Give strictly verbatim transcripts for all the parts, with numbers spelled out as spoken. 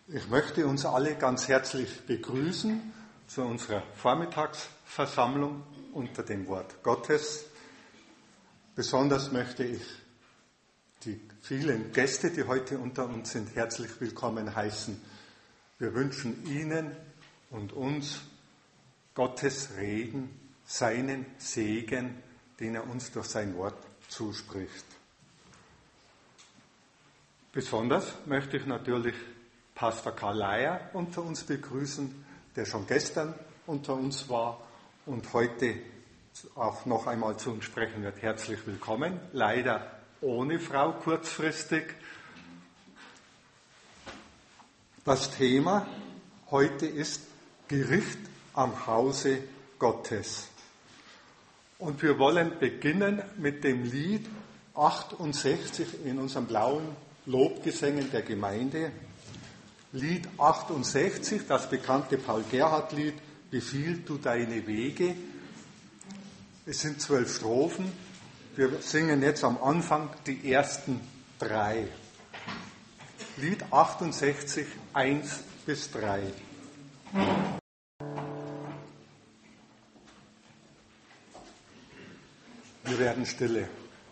Ich möchte uns alle ganz herzlich begrüßen zu unserer Vormittagsversammlung unter dem Wort Gottes. Besonders möchte ich die vielen Gäste, die heute unter uns sind, herzlich willkommen heißen. Wir wünschen Ihnen und uns Gottes Reden, seinen Segen, den er uns durch sein Wort zuspricht. Besonders möchte ich natürlich Pastor Karl Leier unter uns begrüßen, der schon gestern unter uns war und heute auch noch einmal zu uns sprechen wird. Herzlich willkommen. Leider ohne Frau kurzfristig. Das Thema heute ist Gericht am Hause Gottes. Und wir wollen beginnen mit dem Lied achtundsechzig in unserem blauen Lobgesängen der Gemeinde. Lied achtundsechzig, das bekannte Paul-Gerhardt-Lied, Befiehl du deine Wege. Es sind zwölf Strophen. Wir singen jetzt am Anfang die ersten drei. Lied achtundsechzig, eins bis drei. Wir werden stille.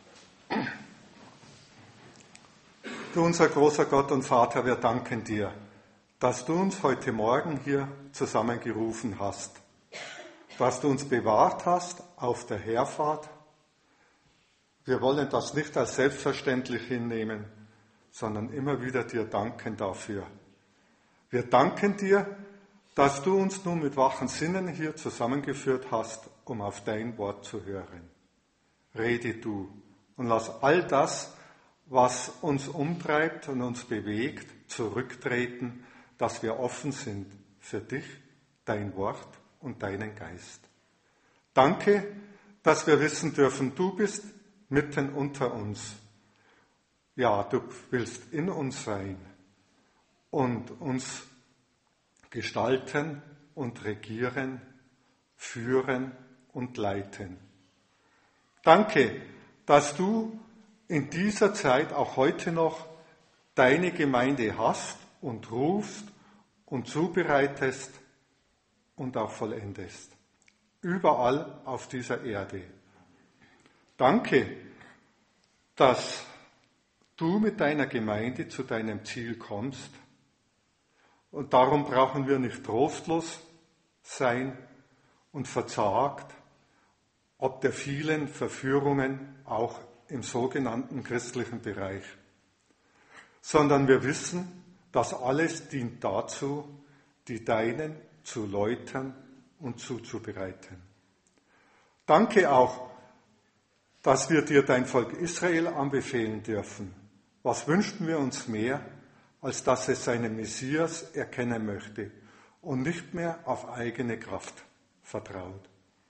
Du, unser großer Gott und Vater, wir danken dir, dass du uns heute Morgen hier zusammengerufen hast, dass du uns bewahrt hast auf der Herfahrt. Wir wollen das nicht als selbstverständlich hinnehmen, sondern immer wieder dir danken dafür. Wir danken dir, dass du uns nun mit wachen Sinnen hier zusammengeführt hast, um auf dein Wort zu hören. Rede du und lass all das, was uns umtreibt und uns bewegt, zurücktreten, dass wir offen sind für dich, dein Wort und deinen Geist. Danke, dass wir wissen dürfen, du bist mitten unter uns. Ja, du willst in uns sein und uns gestalten und regieren, führen und leiten. Danke, dass du in dieser Zeit auch heute noch deine Gemeinde hast und rufst und zubereitest und auch vollendest. Überall auf dieser Erde. Danke, dass du mit deiner Gemeinde zu deinem Ziel kommst. Und darum brauchen wir nicht trostlos sein und verzagt, ob der vielen Verführungen auch im sogenannten christlichen Bereich, sondern wir wissen, das alles dient dazu, die Deinen zu läutern und zuzubereiten. Danke auch, dass wir dir dein Volk Israel anbefehlen dürfen. Was wünschten wir uns mehr, als dass es seinen Messias erkennen möchte und nicht mehr auf eigene Kraft vertraut.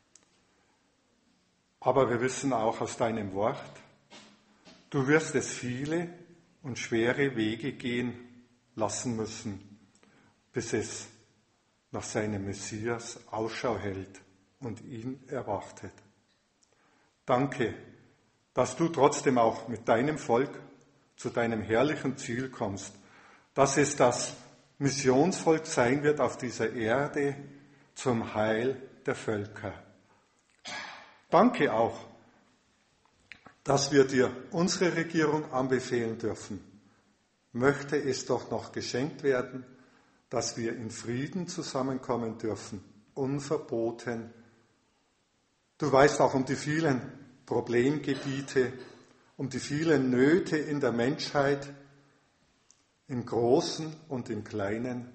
Aber wir wissen auch aus deinem Wort, du wirst es viele und schwere Wege gehen lassen müssen, bis es nach seinem Messias Ausschau hält und ihn erwartet. Danke, dass du trotzdem auch mit deinem Volk zu deinem herrlichen Ziel kommst, dass es das Missionsvolk sein wird auf dieser Erde zum Heil der Völker. Danke auch, dass wir dir unsere Regierung anbefehlen dürfen. Möchte es doch noch geschenkt werden, dass wir in Frieden zusammenkommen dürfen, unverboten. Du weißt auch um die vielen Problemgebiete, um die vielen Nöte in der Menschheit, im Großen und im Kleinen.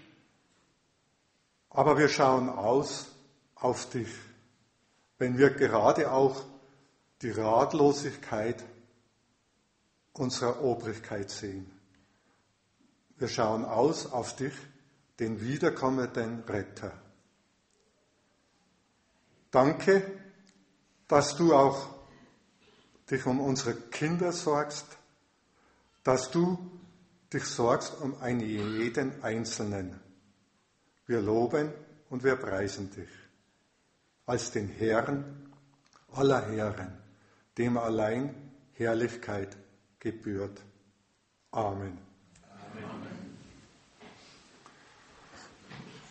Aber wir schauen aus auf dich, wenn wir gerade auch die Ratlosigkeit unserer Obrigkeit sehen. Wir schauen aus auf dich, den wiederkommenden Retter. Danke, dass du auch dich um unsere Kinder sorgst, dass du dich sorgst um einen jeden Einzelnen. Wir loben und wir preisen dich als den Herrn aller Herren, dem allein Herrlichkeit gebührt. Amen. Amen.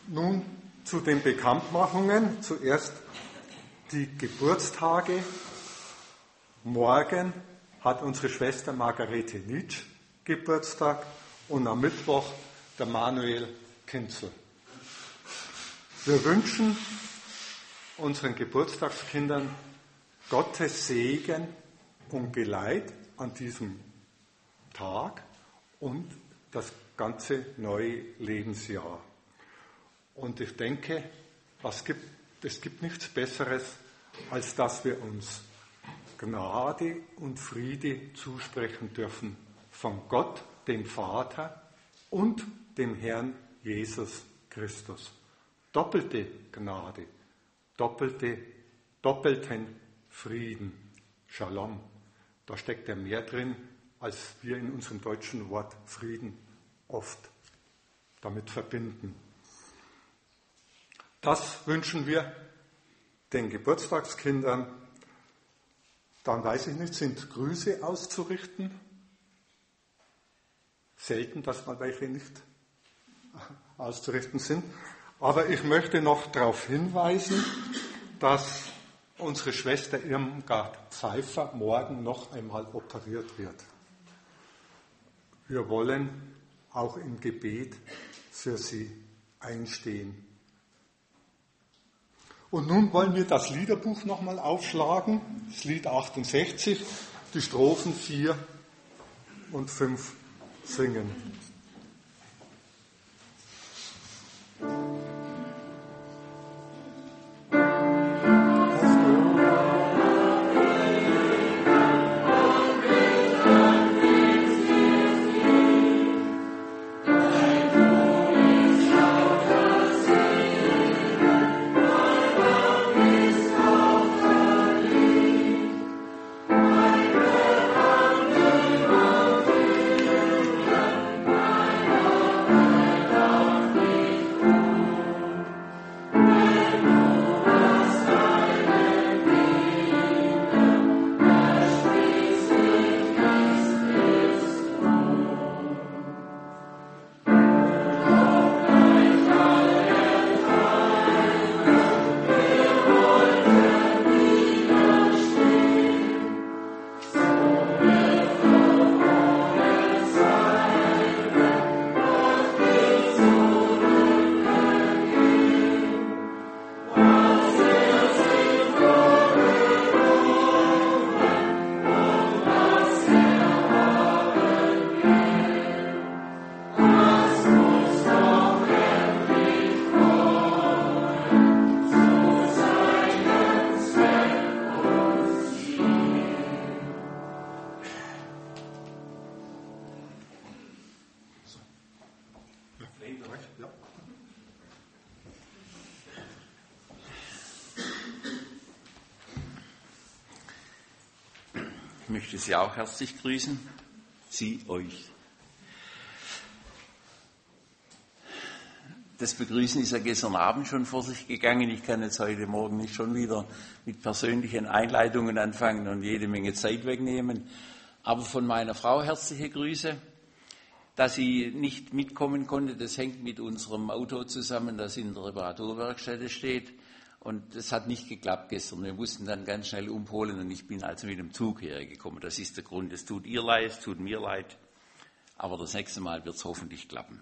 Nun zu den Bekanntmachungen. Zuerst die Geburtstage. Morgen hat unsere Schwester Margarete Nitsch Geburtstag und am Mittwoch der Manuel Kinzel. Wir wünschen unseren Geburtstagskindern Gottes Segen und Geleit an diesem Tag und das ganze neue Lebensjahr. Und ich denke, es gibt, es gibt nichts Besseres, als dass wir uns Gnade und Friede zusprechen dürfen von Gott, dem Vater und dem Herrn Jesus Christus. Doppelte Gnade, doppelte, doppelten Frieden, Shalom. Da steckt ja mehr drin, als wir in unserem deutschen Wort Frieden oft damit verbinden. Das wünschen wir den Geburtstagskindern. Dann weiß ich nicht, sind Grüße auszurichten? Selten, dass mal welche nicht auszurichten sind. Aber ich möchte noch darauf hinweisen, dass unsere Schwester Irmgard Pfeiffer morgen noch einmal operiert wird. Wir wollen auch im Gebet für sie einstehen. Und nun wollen wir das Liederbuch nochmal aufschlagen, das Lied achtundsechzig, die Strophen vier und fünf singen. Ich möchte Sie auch herzlich grüßen, Sie euch. Das Begrüßen ist ja gestern Abend schon vor sich gegangen. Ich kann jetzt heute Morgen nicht schon wieder mit persönlichen Einleitungen anfangen und jede Menge Zeit wegnehmen. Aber von meiner Frau herzliche Grüße. Dass sie nicht mitkommen konnte, das hängt mit unserem Auto zusammen, das in der Reparaturwerkstätte steht. Und das hat nicht geklappt gestern. Wir mussten dann ganz schnell umholen und ich bin also mit dem Zug hergekommen. Das ist der Grund. Es tut ihr leid, es tut mir leid. Aber das nächste Mal wird es hoffentlich klappen.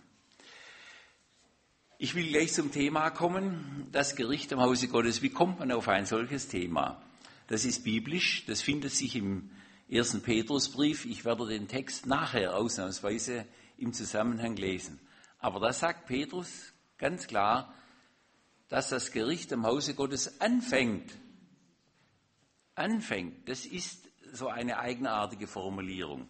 Ich will gleich zum Thema kommen. Das Gericht am Hause Gottes. Wie kommt man auf ein solches Thema? Das ist biblisch. Das findet sich im ersten Petrusbrief. Ich werde den Text nachher ausnahmsweise im Zusammenhang lesen. Aber da sagt Petrus ganz klar, dass das Gericht am Hause Gottes anfängt. Anfängt, das ist so eine eigenartige Formulierung.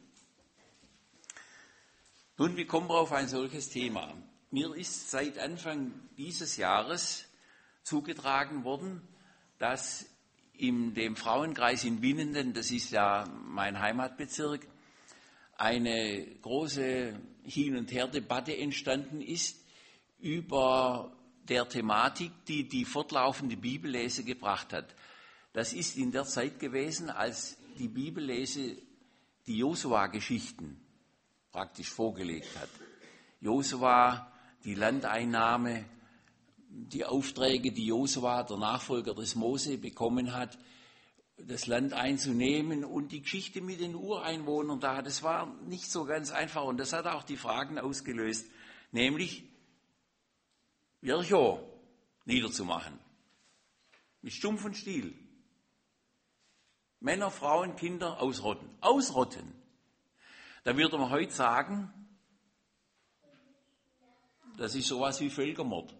Nun, wie kommen wir auf ein solches Thema? Mir ist seit Anfang dieses Jahres zugetragen worden, dass in dem Frauenkreis in Winnenden, das ist ja mein Heimatbezirk, eine große Hin- und Her-Debatte entstanden ist über der Thematik, die die fortlaufende Bibellese gebracht hat. Das ist in der Zeit gewesen, als die Bibellese die Josua-Geschichten praktisch vorgelegt hat. Josua, die Landeinnahme die Aufträge, die Josua, der Nachfolger des Mose, bekommen hat, das Land einzunehmen und die Geschichte mit den Ureinwohnern da, das war nicht so ganz einfach und das hat auch die Fragen ausgelöst, nämlich Jericho niederzumachen, mit Stumpf und Stiel. Männer, Frauen, Kinder ausrotten. Ausrotten. Da würde man heute sagen, das ist sowas wie Völkermord.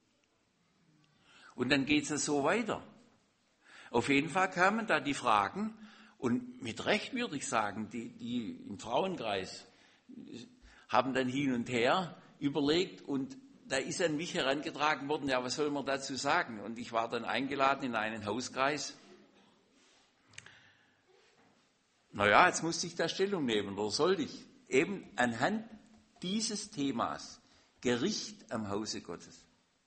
Und dann geht es so weiter. Auf jeden Fall kamen da die Fragen, und mit Recht würde ich sagen, die, die im Frauenkreis haben dann hin und her überlegt, und da ist an mich herangetragen worden, ja, was soll man dazu sagen? Und ich war dann eingeladen in einen Hauskreis. Naja, jetzt musste ich da Stellung nehmen, oder sollte ich? Eben anhand dieses Themas, Gericht am Hause Gottes.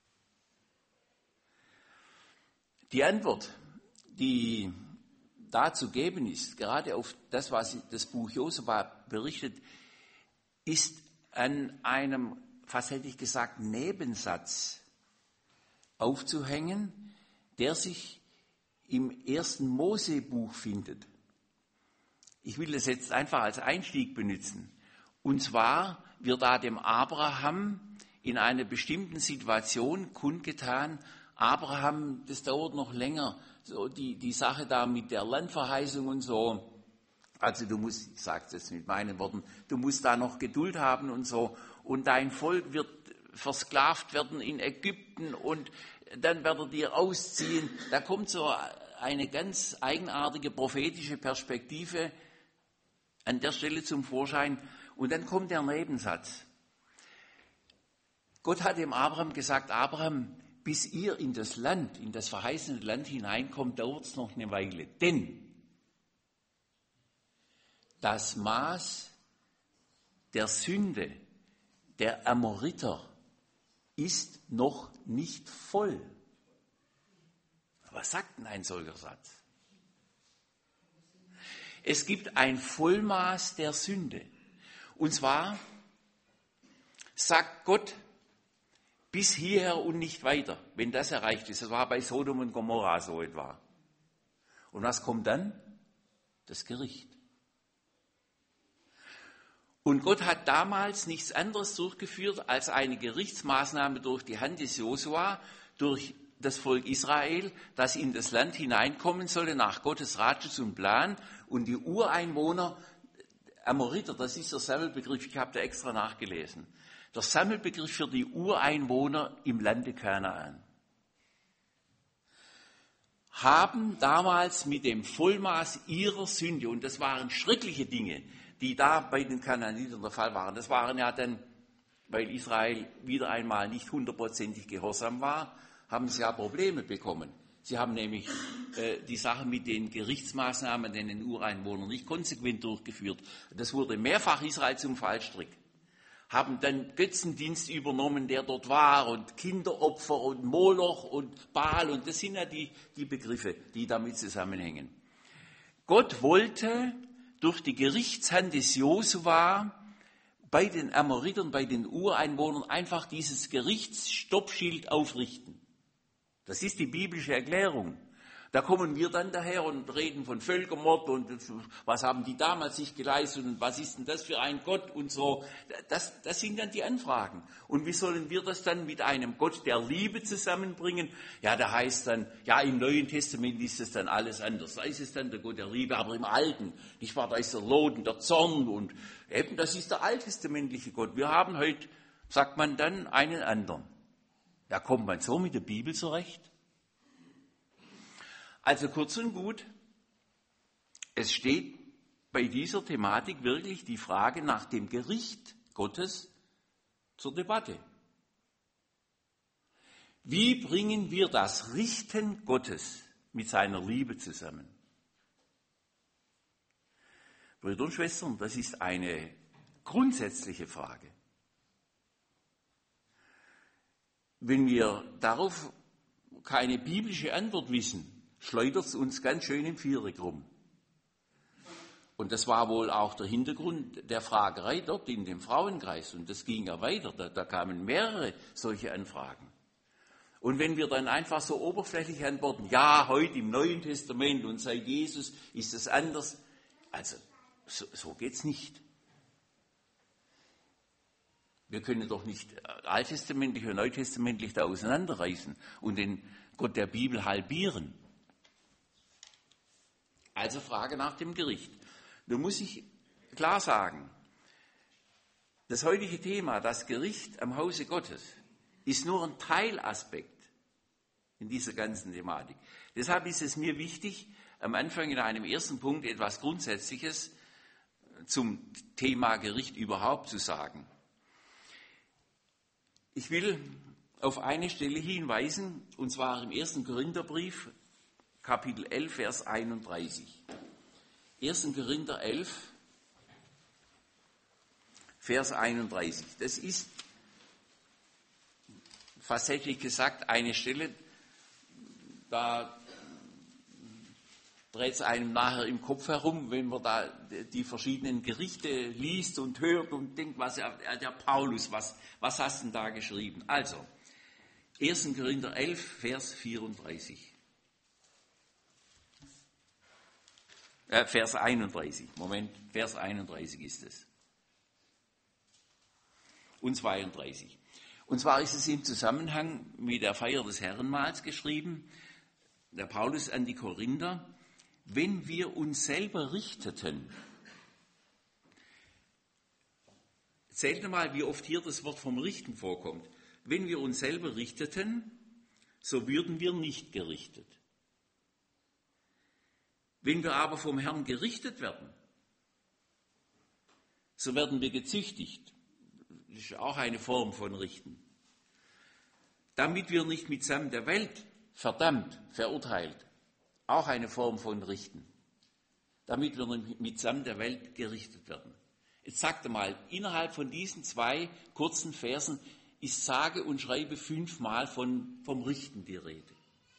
Die Antwort, die da zu geben ist, gerade auf das, was das Buch Josua berichtet, ist an einem, fast hätte ich gesagt, Nebensatz aufzuhängen, der sich im ersten Mose-Buch findet. Ich will das jetzt einfach als Einstieg benutzen. Und zwar wird da dem Abraham in einer bestimmten Situation kundgetan, Abraham, das dauert noch länger, so die, die Sache da mit der Landverheißung und so. Also du musst, ich sage es jetzt mit meinen Worten, du musst da noch Geduld haben und so. Und dein Volk wird versklavt werden in Ägypten und dann wird er dir ausziehen. Da kommt so eine ganz eigenartige prophetische Perspektive an der Stelle zum Vorschein. Und dann kommt der Nebensatz. Gott hat dem Abraham gesagt, Abraham, bis ihr in das Land, in das verheißene Land hineinkommt, dauert es noch eine Weile. Denn das Maß der Sünde der Amoriter ist noch nicht voll. Was sagt denn ein solcher Satz? Es gibt ein Vollmaß der Sünde. Und zwar sagt Gott, bis hierher und nicht weiter, wenn das erreicht ist. Das war bei Sodom und Gomorra so etwa. Und was kommt dann? Das Gericht. Und Gott hat damals nichts anderes durchgeführt als eine Gerichtsmaßnahme durch die Hand des Josua, durch das Volk Israel, das in das Land hineinkommen sollte, nach Gottes Ratschluss und Plan. Und die Ureinwohner, Amoriter, das ist der Sammelbegriff, ich habe da extra nachgelesen. Der Sammelbegriff für die Ureinwohner im Lande Kanaan, haben damals mit dem Vollmaß ihrer Sünde, und das waren schreckliche Dinge, die da bei den Kanaanitern der Fall waren. Das waren ja dann, weil Israel wieder einmal nicht hundertprozentig gehorsam war, haben sie ja Probleme bekommen. Sie haben nämlich äh, die Sache mit den Gerichtsmaßnahmen an den Ureinwohnern nicht konsequent durchgeführt. Das wurde mehrfach Israel zum Fallstrick. Haben dann Götzendienst übernommen, der dort war, und Kinderopfer und Moloch und Baal, und das sind ja die, die Begriffe, die damit zusammenhängen. Gott wollte durch die Gerichtshand des Josua bei den Amoritern, bei den Ureinwohnern einfach dieses Gerichtsstoppschild aufrichten. Das ist die biblische Erklärung. Da kommen wir dann daher und reden von Völkermord und was haben die damals sich geleistet und was ist denn das für ein Gott und so. Das, das sind dann die Anfragen. Und wie sollen wir das dann mit einem Gott der Liebe zusammenbringen? Ja, da heißt dann, ja, im Neuen Testament ist es dann alles anders. Da ist es dann der Gott der Liebe, aber im Alten, nicht wahr, da ist der Loden, der Zorn und eben, das ist der alttestamentliche Gott. Wir haben heute, sagt man dann, einen anderen. Da kommt man so mit der Bibel zurecht. Also kurz und gut, es steht bei dieser Thematik wirklich die Frage nach dem Gericht Gottes zur Debatte. Wie bringen wir das Richten Gottes mit seiner Liebe zusammen? Brüder und Schwestern, das ist eine grundsätzliche Frage. Wenn wir darauf keine biblische Antwort wissen, schleudert es uns ganz schön im Viereck rum. Und das war wohl auch der Hintergrund der Fragerei dort in dem Frauenkreis. Und das ging ja weiter, da, da kamen mehrere solche Anfragen. Und wenn wir dann einfach so oberflächlich antworten, ja, heute im Neuen Testament und seit Jesus ist es anders, also so, so geht's nicht. Wir können doch nicht alttestamentlich und neutestamentlich da auseinanderreißen und den Gott der Bibel halbieren. Also Frage nach dem Gericht. Nun muss ich klar sagen, das heutige Thema, das Gericht am Hause Gottes, ist nur ein Teilaspekt in dieser ganzen Thematik. Deshalb ist es mir wichtig, am Anfang in einem ersten Punkt etwas Grundsätzliches zum Thema Gericht überhaupt zu sagen. Ich will auf eine Stelle hinweisen, und zwar im ersten Korintherbrief, Kapitel elf, Vers einunddreißig. erster Korinther elf, Vers einunddreißig. Das ist facettisch gesagt eine Stelle, da dreht es einem nachher im Kopf herum, wenn man da die verschiedenen Gerichte liest und hört und denkt, was der, der Paulus, was, was hast du denn da geschrieben? Also, erster Korinther elf, Vers vierunddreißig. Äh, Vers einunddreißig, Moment, Vers einunddreißig ist es. Und zweiunddreißig. Und zwar ist es im Zusammenhang mit der Feier des Herrenmahls geschrieben, der Paulus an die Korinther, wenn wir uns selber richteten. Zählt mal, wie oft hier das Wort vom Richten vorkommt. Wenn wir uns selber richteten, so würden wir nicht gerichtet. Wenn wir aber vom Herrn gerichtet werden, so werden wir gezüchtigt. Das ist auch eine Form von Richten. Damit wir nicht mitsamt der Welt verdammt, verurteilt, auch eine Form von Richten. Damit wir mitsamt der Welt gerichtet werden. Jetzt sagt er mal, innerhalb von diesen zwei kurzen Versen ist sage und schreibe fünfmal von, vom Richten die Rede.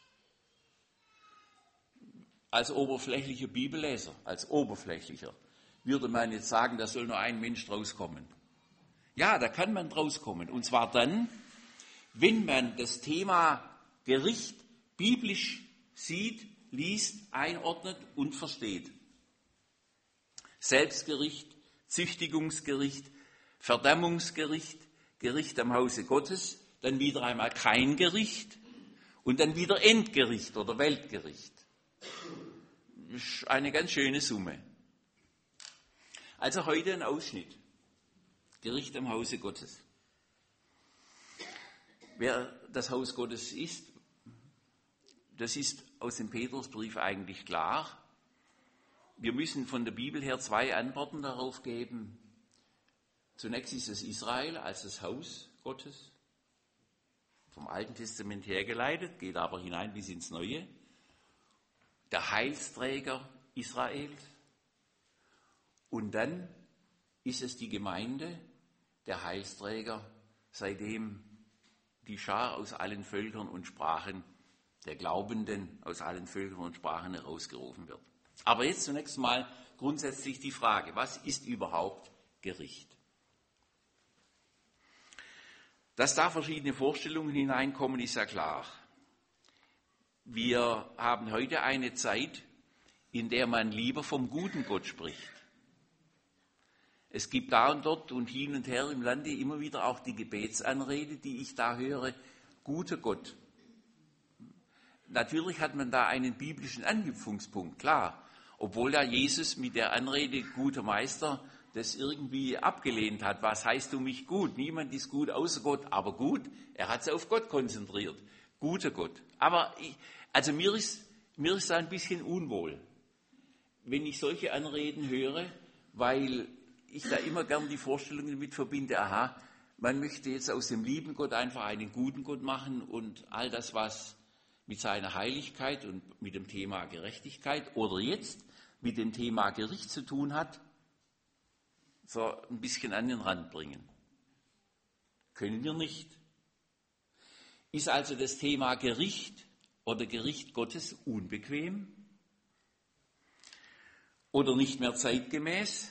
Als oberflächlicher Bibelleser, als oberflächlicher, würde man jetzt sagen, da soll nur ein Mensch draus kommen. Ja, da kann man draus kommen. Und zwar dann, wenn man das Thema Gericht biblisch sieht, liest, einordnet und versteht. Selbstgericht, Züchtigungsgericht, Verdammungsgericht, Gericht am Hause Gottes, dann wieder einmal kein Gericht und dann wieder Endgericht oder Weltgericht. Das ist eine ganz schöne Summe. Also heute ein Ausschnitt. Gericht am Hause Gottes. Wer das Haus Gottes ist, das ist aus dem Petrusbrief eigentlich klar. Wir müssen von der Bibel her zwei Antworten darauf geben. Zunächst ist es Israel als das Haus Gottes, vom Alten Testament hergeleitet, geht aber hinein bis ins Neue. Der Heilsträger Israels. Und dann ist es die Gemeinde, der Heilsträger, seitdem die Schar aus allen Völkern und Sprachen, der Glaubenden aus allen Völkern und Sprachen herausgerufen wird. Aber jetzt zunächst mal grundsätzlich die Frage, was ist überhaupt Gericht? Dass da verschiedene Vorstellungen hineinkommen, ist ja klar. Wir haben heute eine Zeit, in der man lieber vom guten Gott spricht. Es gibt da und dort und hin und her im Lande immer wieder auch die Gebetsanrede, die ich da höre, guter Gott. Natürlich hat man da einen biblischen Anknüpfungspunkt, klar, obwohl da Jesus mit der Anrede guter Meister das irgendwie abgelehnt hat. Was heißt du mich gut? Niemand ist gut außer Gott, aber gut, er hat sich auf Gott konzentriert. Guter Gott. Aber ich, also mir ist, mir ist da ein bisschen unwohl, wenn ich solche Anreden höre, weil ich da immer gern die Vorstellung damit verbinde, aha, man möchte jetzt aus dem lieben Gott einfach einen guten Gott machen und all das, was mit seiner Heiligkeit und mit dem Thema Gerechtigkeit oder jetzt mit dem Thema Gericht zu tun hat, so ein bisschen an den Rand bringen. Können wir nicht. Ist also das Thema Gericht oder Gericht Gottes unbequem oder nicht mehr zeitgemäß?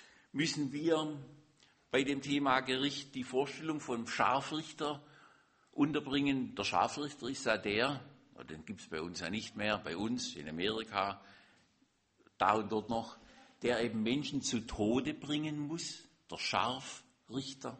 Müssen wir bei dem Thema Gericht die Vorstellung vom Scharfrichter unterbringen. Der Scharfrichter ist ja der, den gibt es bei uns ja nicht mehr, bei uns in Amerika, da und dort noch, der eben Menschen zu Tode bringen muss, der Scharfrichter.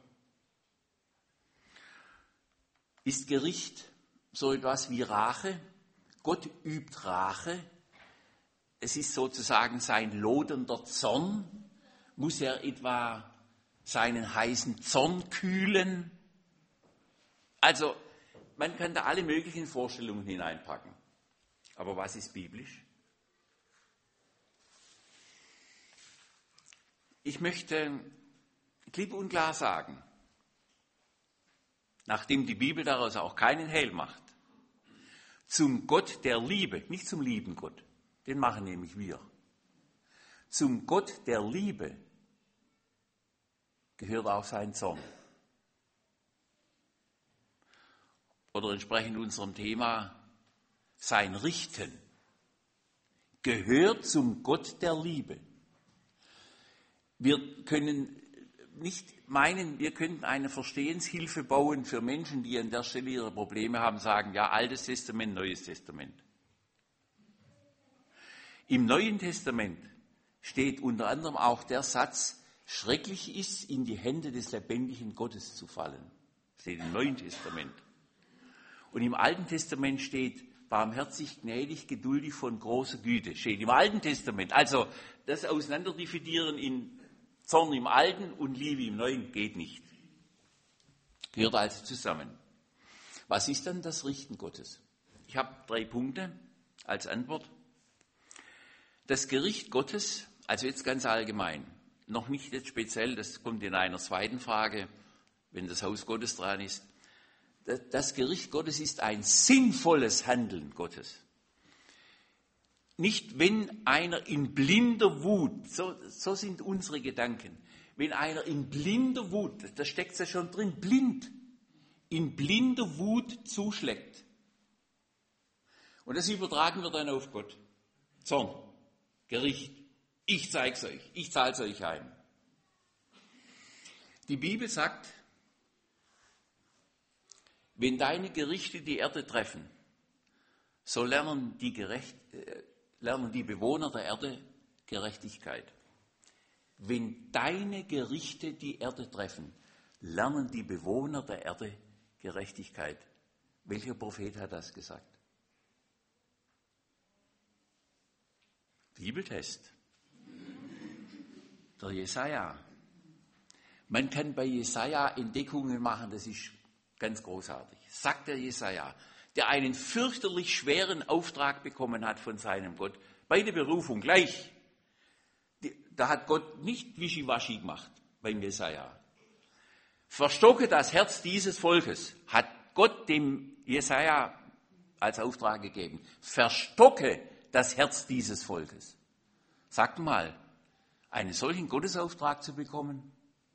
Ist Gericht so etwas wie Rache? Gott übt Rache. Es ist sozusagen sein lodernder Zorn. Muss er etwa seinen heißen Zorn kühlen? Also, man kann da alle möglichen Vorstellungen hineinpacken. Aber was ist biblisch? Ich möchte klipp und klar sagen, nachdem die Bibel daraus auch keinen Hehl macht, zum Gott der Liebe, nicht zum lieben Gott, den machen nämlich wir, zum Gott der Liebe gehört auch sein Zorn. Oder entsprechend unserem Thema, sein Richten gehört zum Gott der Liebe. Wir können nicht meinen, wir könnten eine Verstehenshilfe bauen für Menschen, die an der Stelle ihre Probleme haben, sagen, ja, Altes Testament, Neues Testament. Im Neuen Testament steht unter anderem auch der Satz, schrecklich ist, in die Hände des lebendigen Gottes zu fallen. Steht im Neuen Testament. Und im Alten Testament steht, barmherzig, gnädig, geduldig, von großer Güte. Steht im Alten Testament. Also das Auseinanderdividieren in Zorn im Alten und Liebe im Neuen geht nicht. Gehört also zusammen. Was ist dann das Richten Gottes? Ich habe drei Punkte als Antwort. Das Gericht Gottes, also jetzt ganz allgemein, noch nicht jetzt speziell, das kommt in einer zweiten Frage, wenn das Haus Gottes dran ist. Das Gericht Gottes ist ein sinnvolles Handeln Gottes. Nicht, wenn einer in blinder Wut, so, so sind unsere Gedanken, wenn einer in blinder Wut, da steckt es ja schon drin, blind, in blinder Wut zuschlägt. Und das übertragen wir dann auf Gott. Zorn, Gericht, ich zeig's euch, ich zahl's euch heim. Die Bibel sagt, wenn deine Gerichte die Erde treffen, so lernen die, Gerecht, äh, lernen die Bewohner der Erde Gerechtigkeit. Wenn deine Gerichte die Erde treffen, lernen die Bewohner der Erde Gerechtigkeit. Welcher Prophet hat das gesagt? Bibeltest. Der Jesaja. Man kann bei Jesaja Entdeckungen machen, das ist ganz großartig. Sagt der Jesaja, der einen fürchterlich schweren Auftrag bekommen hat von seinem Gott, bei der Berufung gleich. Die, da hat Gott nicht wischiwaschi gemacht beim Jesaja. Verstocke das Herz dieses Volkes, hat Gott dem Jesaja als Auftrag gegeben. Verstocke das Herz dieses Volkes. Sagt mal, einen solchen Gottesauftrag zu bekommen,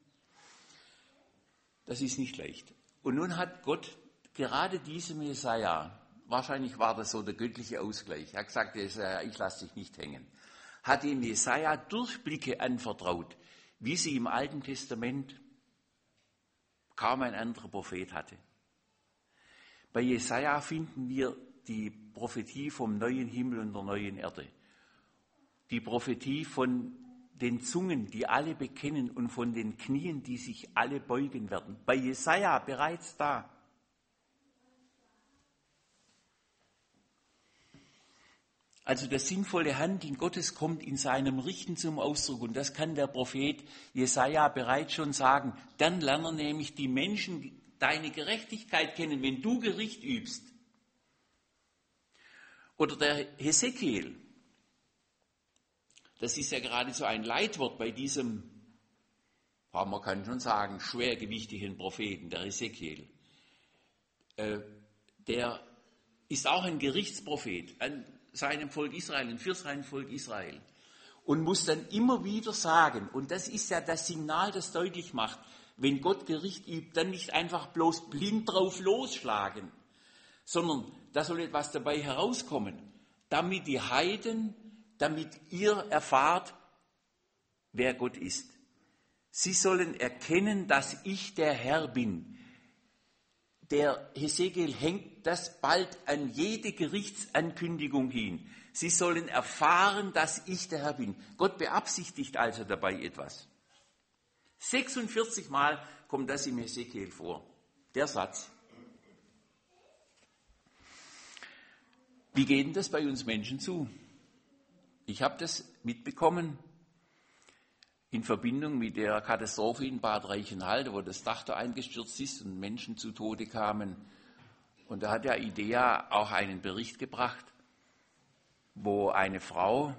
das ist nicht leicht. Und nun hat Gott gerade diesem Jesaja, wahrscheinlich war das so der göttliche Ausgleich, er hat gesagt, Jesaja, ich lasse dich nicht hängen, hat dem Jesaja Durchblicke anvertraut, wie sie im Alten Testament kaum ein anderer Prophet hatte. Bei Jesaja finden wir die Prophetie vom neuen Himmel und der neuen Erde. Die Prophetie von den Zungen, die alle bekennen, und von den Knien, die sich alle beugen werden. Bei Jesaja bereits da. Also das sinnvolle Handeln Gottes kommt in seinem Richten zum Ausdruck. Und das kann der Prophet Jesaja bereits schon sagen. Dann lernen nämlich die Menschen deine Gerechtigkeit kennen, wenn du Gericht übst. Oder der Hesekiel. Das ist ja geradezu ein Leitwort bei diesem, man kann schon sagen, schwergewichtigen Propheten, der Hesekiel. Äh, der ist auch ein Gerichtsprophet an seinem Volk Israel und für sein Volk Israel. Und muss dann immer wieder sagen, und das ist ja das Signal, das deutlich macht, wenn Gott Gericht übt, dann nicht einfach bloß blind drauf losschlagen, sondern da soll etwas dabei herauskommen, damit die Heiden, damit ihr erfahrt, wer Gott ist. Sie sollen erkennen, dass ich der Herr bin. der Hesekiel hängt das bald an jede Gerichtsankündigung hin. Sie sollen erfahren, dass ich der Herr bin. Gott beabsichtigt also dabei etwas. sechsundvierzig Mal kommt das im Hesekiel vor, der Satz. Wie geht denn das bei uns Menschen zu? Ich habe das mitbekommen in Verbindung mit der Katastrophe in Bad Reichenhall, wo das Dach da eingestürzt ist und Menschen zu Tode kamen. Und da hat der IDEA auch einen Bericht gebracht, wo eine Frau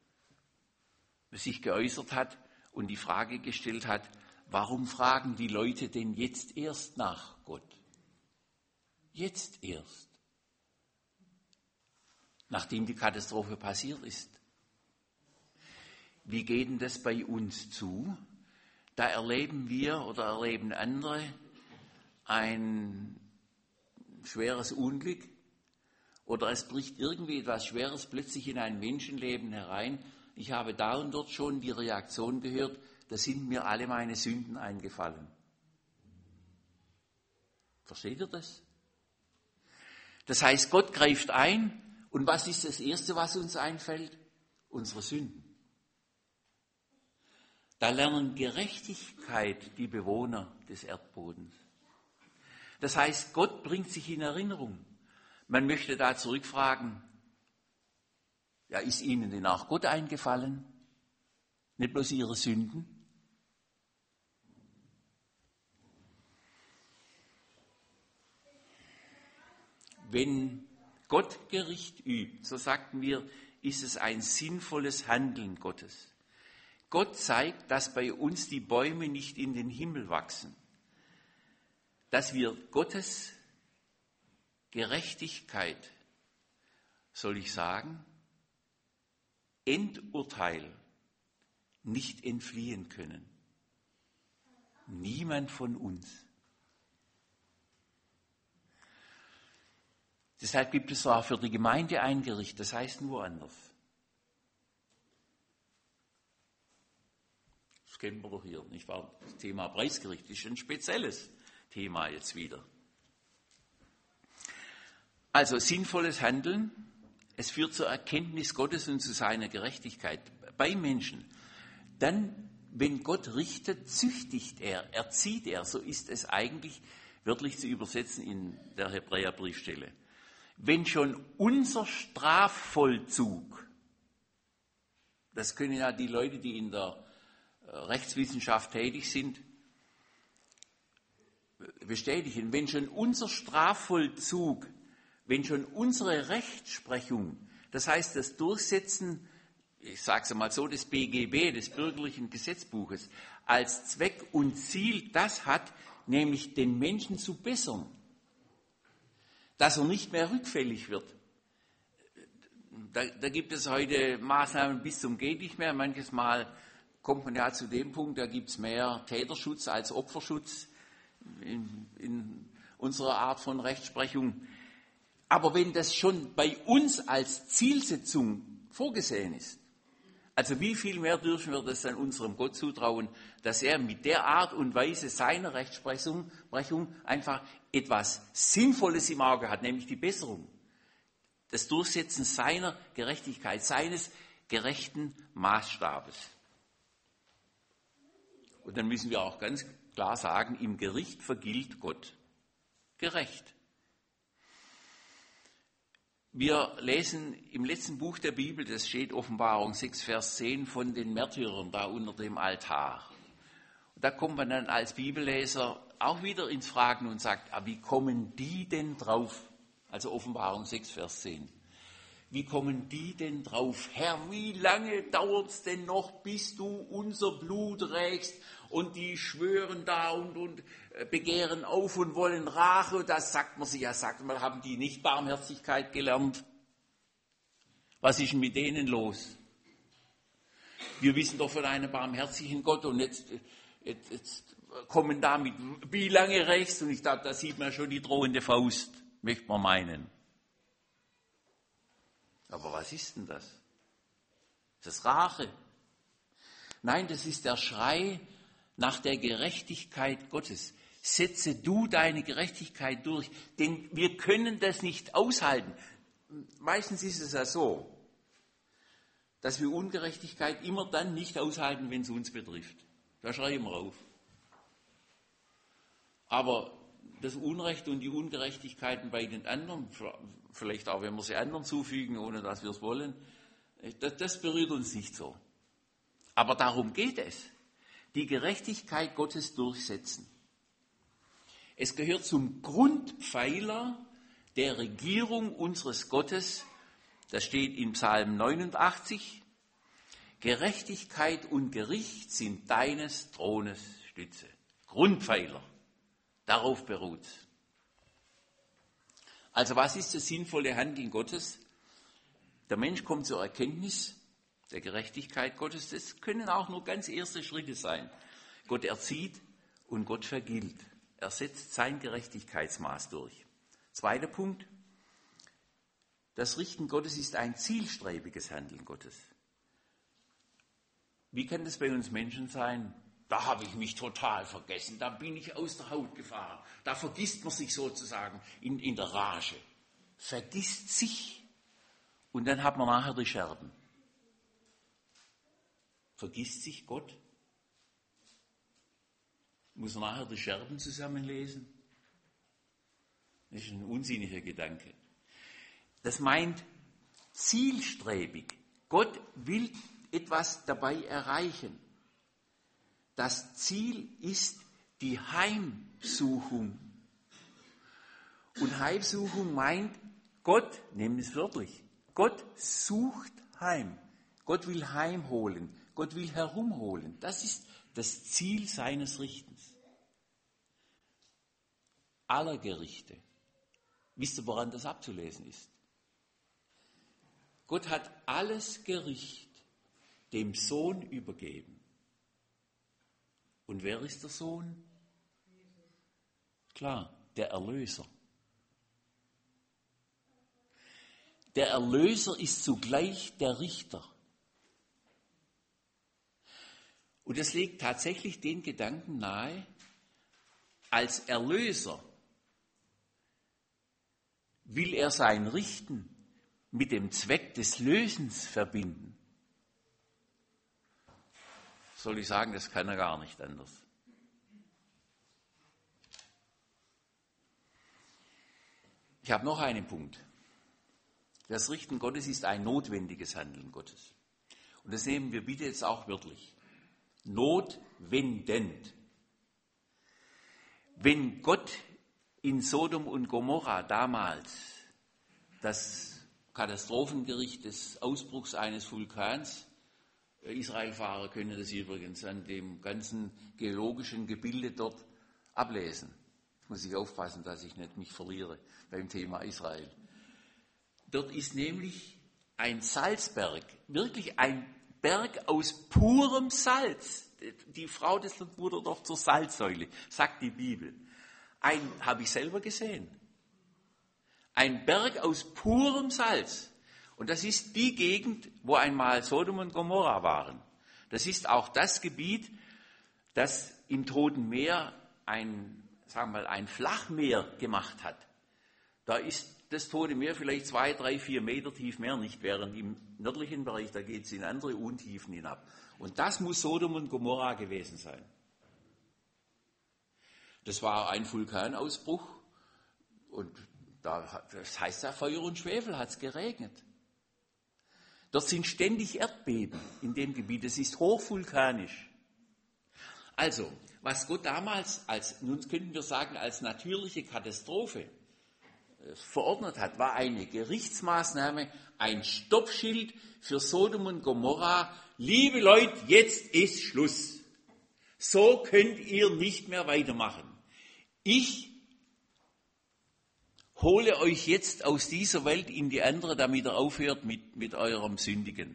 sich geäußert hat und die Frage gestellt hat, warum fragen die Leute denn jetzt erst nach Gott? Jetzt erst, nachdem die Katastrophe passiert ist. Wie geht denn das bei uns zu? Da erleben wir oder erleben andere ein schweres Unglück oder es bricht irgendwie etwas Schweres plötzlich in ein Menschenleben herein. Ich habe da und dort schon die Reaktion gehört, da sind mir alle meine Sünden eingefallen. Versteht ihr das? Das heißt, Gott greift ein und was ist das Erste, was uns einfällt? Unsere Sünden. Da lernen Gerechtigkeit die Bewohner des Erdbodens. Das heißt, Gott bringt sich in Erinnerung. Man möchte da zurückfragen, ja, ist Ihnen denn auch Gott eingefallen? Nicht bloß Ihre Sünden? Wenn Gott Gericht übt, so sagten wir, ist es ein sinnvolles Handeln Gottes. Gott zeigt, dass bei uns die Bäume nicht in den Himmel wachsen, dass wir Gottes Gerechtigkeit, soll ich sagen, Endurteil nicht entfliehen können. Niemand von uns. Deshalb gibt es zwar für die Gemeinde ein Gericht, das heißt nur anders. Das kennen wir doch hier, nicht wahr? Das Thema Preisgericht ist ein spezielles Thema jetzt wieder. Also sinnvolles Handeln, es führt zur Erkenntnis Gottes und zu seiner Gerechtigkeit bei Menschen. Dann, wenn Gott richtet, züchtigt er, erzieht er, so ist es eigentlich wörtlich zu übersetzen in der Hebräerbriefstelle. Wenn schon unser Strafvollzug, das können ja die Leute, die in der Rechtswissenschaft tätig sind, bestätigen, wenn schon unser Strafvollzug, wenn schon unsere Rechtsprechung, das heißt das Durchsetzen, ich sage es mal so, des B G B, des bürgerlichen Gesetzbuches, als Zweck und Ziel das hat, nämlich den Menschen zu bessern, dass er nicht mehr rückfällig wird. Da, da gibt es heute Maßnahmen bis zum geht nicht mehr. Manches Mal kommt man ja zu dem Punkt, da gibt es mehr Täterschutz als Opferschutz in, in unserer Art von Rechtsprechung. Aber wenn das schon bei uns als Zielsetzung vorgesehen ist, also wie viel mehr dürfen wir das dann unserem Gott zutrauen, dass er mit der Art und Weise seiner Rechtsprechung einfach etwas Sinnvolles im Auge hat, nämlich die Besserung, das Durchsetzen seiner Gerechtigkeit, seines gerechten Maßstabes. Und dann müssen wir auch ganz klar sagen, im Gericht vergilt Gott gerecht. Wir lesen im letzten Buch der Bibel, das steht Offenbarung sechs, Vers zehn, von den Märtyrern da unter dem Altar. Und da kommt man dann als Bibelleser auch wieder ins Fragen und sagt, ah, wie kommen die denn drauf? Also Offenbarung sechs, Vers zehn. Wie kommen die denn drauf? Herr, wie lange dauert es denn noch, bis du unser Blut rächst? Und die schwören da und, und begehren auf und wollen Rache. Das sagt man sich ja, sagt man, haben die nicht Barmherzigkeit gelernt? Was ist denn mit denen los? Wir wissen doch von einem barmherzigen Gott und jetzt, jetzt, jetzt kommen da mit, wie lange rächst? Und ich glaube, da sieht man schon die drohende Faust, möchte man meinen. Aber was ist denn das? Ist das Rache? Nein, das ist der Schrei nach der Gerechtigkeit Gottes. setze du deine Gerechtigkeit durch, denn wir können das nicht aushalten. Meistens ist es ja so, dass wir Ungerechtigkeit immer dann nicht aushalten, wenn es uns betrifft. Da schreien wir auf. Aber das Unrecht und die Ungerechtigkeiten bei den anderen, vielleicht auch wenn wir sie anderen zufügen, ohne dass wir es wollen, das, das berührt uns nicht so. Aber darum geht es. Die Gerechtigkeit Gottes durchsetzen. Es gehört zum Grundpfeiler der Regierung unseres Gottes. Das steht in Psalm neunundachtzig. Gerechtigkeit und Gericht sind deines Thrones Stütze. Grundpfeiler. Darauf beruht. Also was ist das sinnvolle Handeln Gottes? Der Mensch kommt zur Erkenntnis der Gerechtigkeit Gottes. Das können auch nur ganz erste Schritte sein. Gott erzieht und Gott vergilt. Er setzt sein Gerechtigkeitsmaß durch. Zweiter Punkt. Das Richten Gottes ist ein zielstrebiges Handeln Gottes. Wie kann das bei uns Menschen sein? Da habe ich mich total vergessen, da bin ich aus der Haut gefahren. Da vergisst man sich sozusagen in, in der Rage. Vergisst sich und dann hat man nachher die Scherben. Vergisst sich Gott? Muss man nachher die Scherben zusammenlesen? Das ist ein unsinniger Gedanke. Das meint zielstrebig. Gott will etwas dabei erreichen. Das Ziel ist die Heimsuchung. Und Heimsuchung meint, Gott, nehmen es wörtlich, Gott sucht heim. Gott will heimholen. Gott will herumholen. Das ist das Ziel seines Richtens. Aller Gerichte. Wisst ihr, woran das abzulesen ist? Gott hat alles Gericht dem Sohn übergeben. Und wer ist der Sohn? Klar, der Erlöser. Der Erlöser ist zugleich der Richter. Und es legt tatsächlich den Gedanken nahe, als Erlöser will er sein Richten mit dem Zweck des Lösens verbinden. Soll ich sagen, das kann er gar nicht anders. Ich habe noch einen Punkt. Das Richten Gottes ist ein notwendiges Handeln Gottes. Und das nehmen wir bitte jetzt auch wörtlich. Notwendend. Wenn Gott in Sodom und Gomorra damals das Katastrophengericht des Ausbruchs eines Vulkans, Israelfahrer können das übrigens an dem ganzen geologischen Gebilde dort ablesen. Jetzt muss ich aufpassen, dass ich nicht mich verliere beim Thema Israel. Dort ist nämlich ein Salzberg, wirklich ein Berg aus purem Salz. Die Frau des wurde doch zur Salzsäule, sagt die Bibel. Ein, habe ich selber gesehen. Ein Berg aus purem Salz. Und das ist die Gegend, wo einmal Sodom und Gomorra waren. Das ist auch das Gebiet, das im Toten Meer ein, sagen wir mal, ein Flachmeer gemacht hat. Da ist das Tote Meer vielleicht zwei, drei, vier Meter tief, mehr nicht, während im nördlichen Bereich, da geht es in andere Untiefen hinab. Und das muss Sodom und Gomorra gewesen sein. Das war ein Vulkanausbruch und da, das heißt ja, Feuer und Schwefel hat es geregnet. Dort sind ständig Erdbeben in dem Gebiet, es ist hochvulkanisch. Also, was Gott damals als, nun könnten wir sagen, als natürliche Katastrophe verordnet hat, war eine Gerichtsmaßnahme, ein Stoppschild für Sodom und Gomorra. Liebe Leute, jetzt ist Schluss. So könnt ihr nicht mehr weitermachen. Ich hole euch jetzt aus dieser Welt in die andere, damit ihr aufhört mit, mit eurem Sündigen.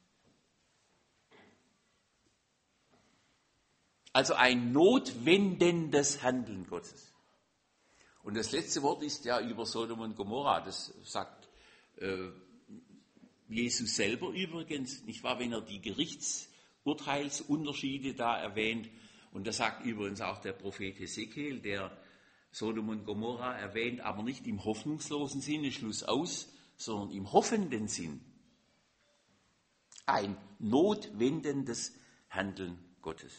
Also ein notwendendes Handeln Gottes. Und das letzte Wort ist ja über Sodom und Gomorra. Das sagt äh, Jesus selber übrigens, nicht wahr, wenn er die Gerichtsurteilsunterschiede da erwähnt. Und das sagt übrigens auch der Prophet Hesekiel, der Sodom und Gomorra erwähnt, aber nicht im hoffnungslosen Sinne, Schluss aus, sondern im hoffenden Sinn. Ein notwendendes Handeln Gottes.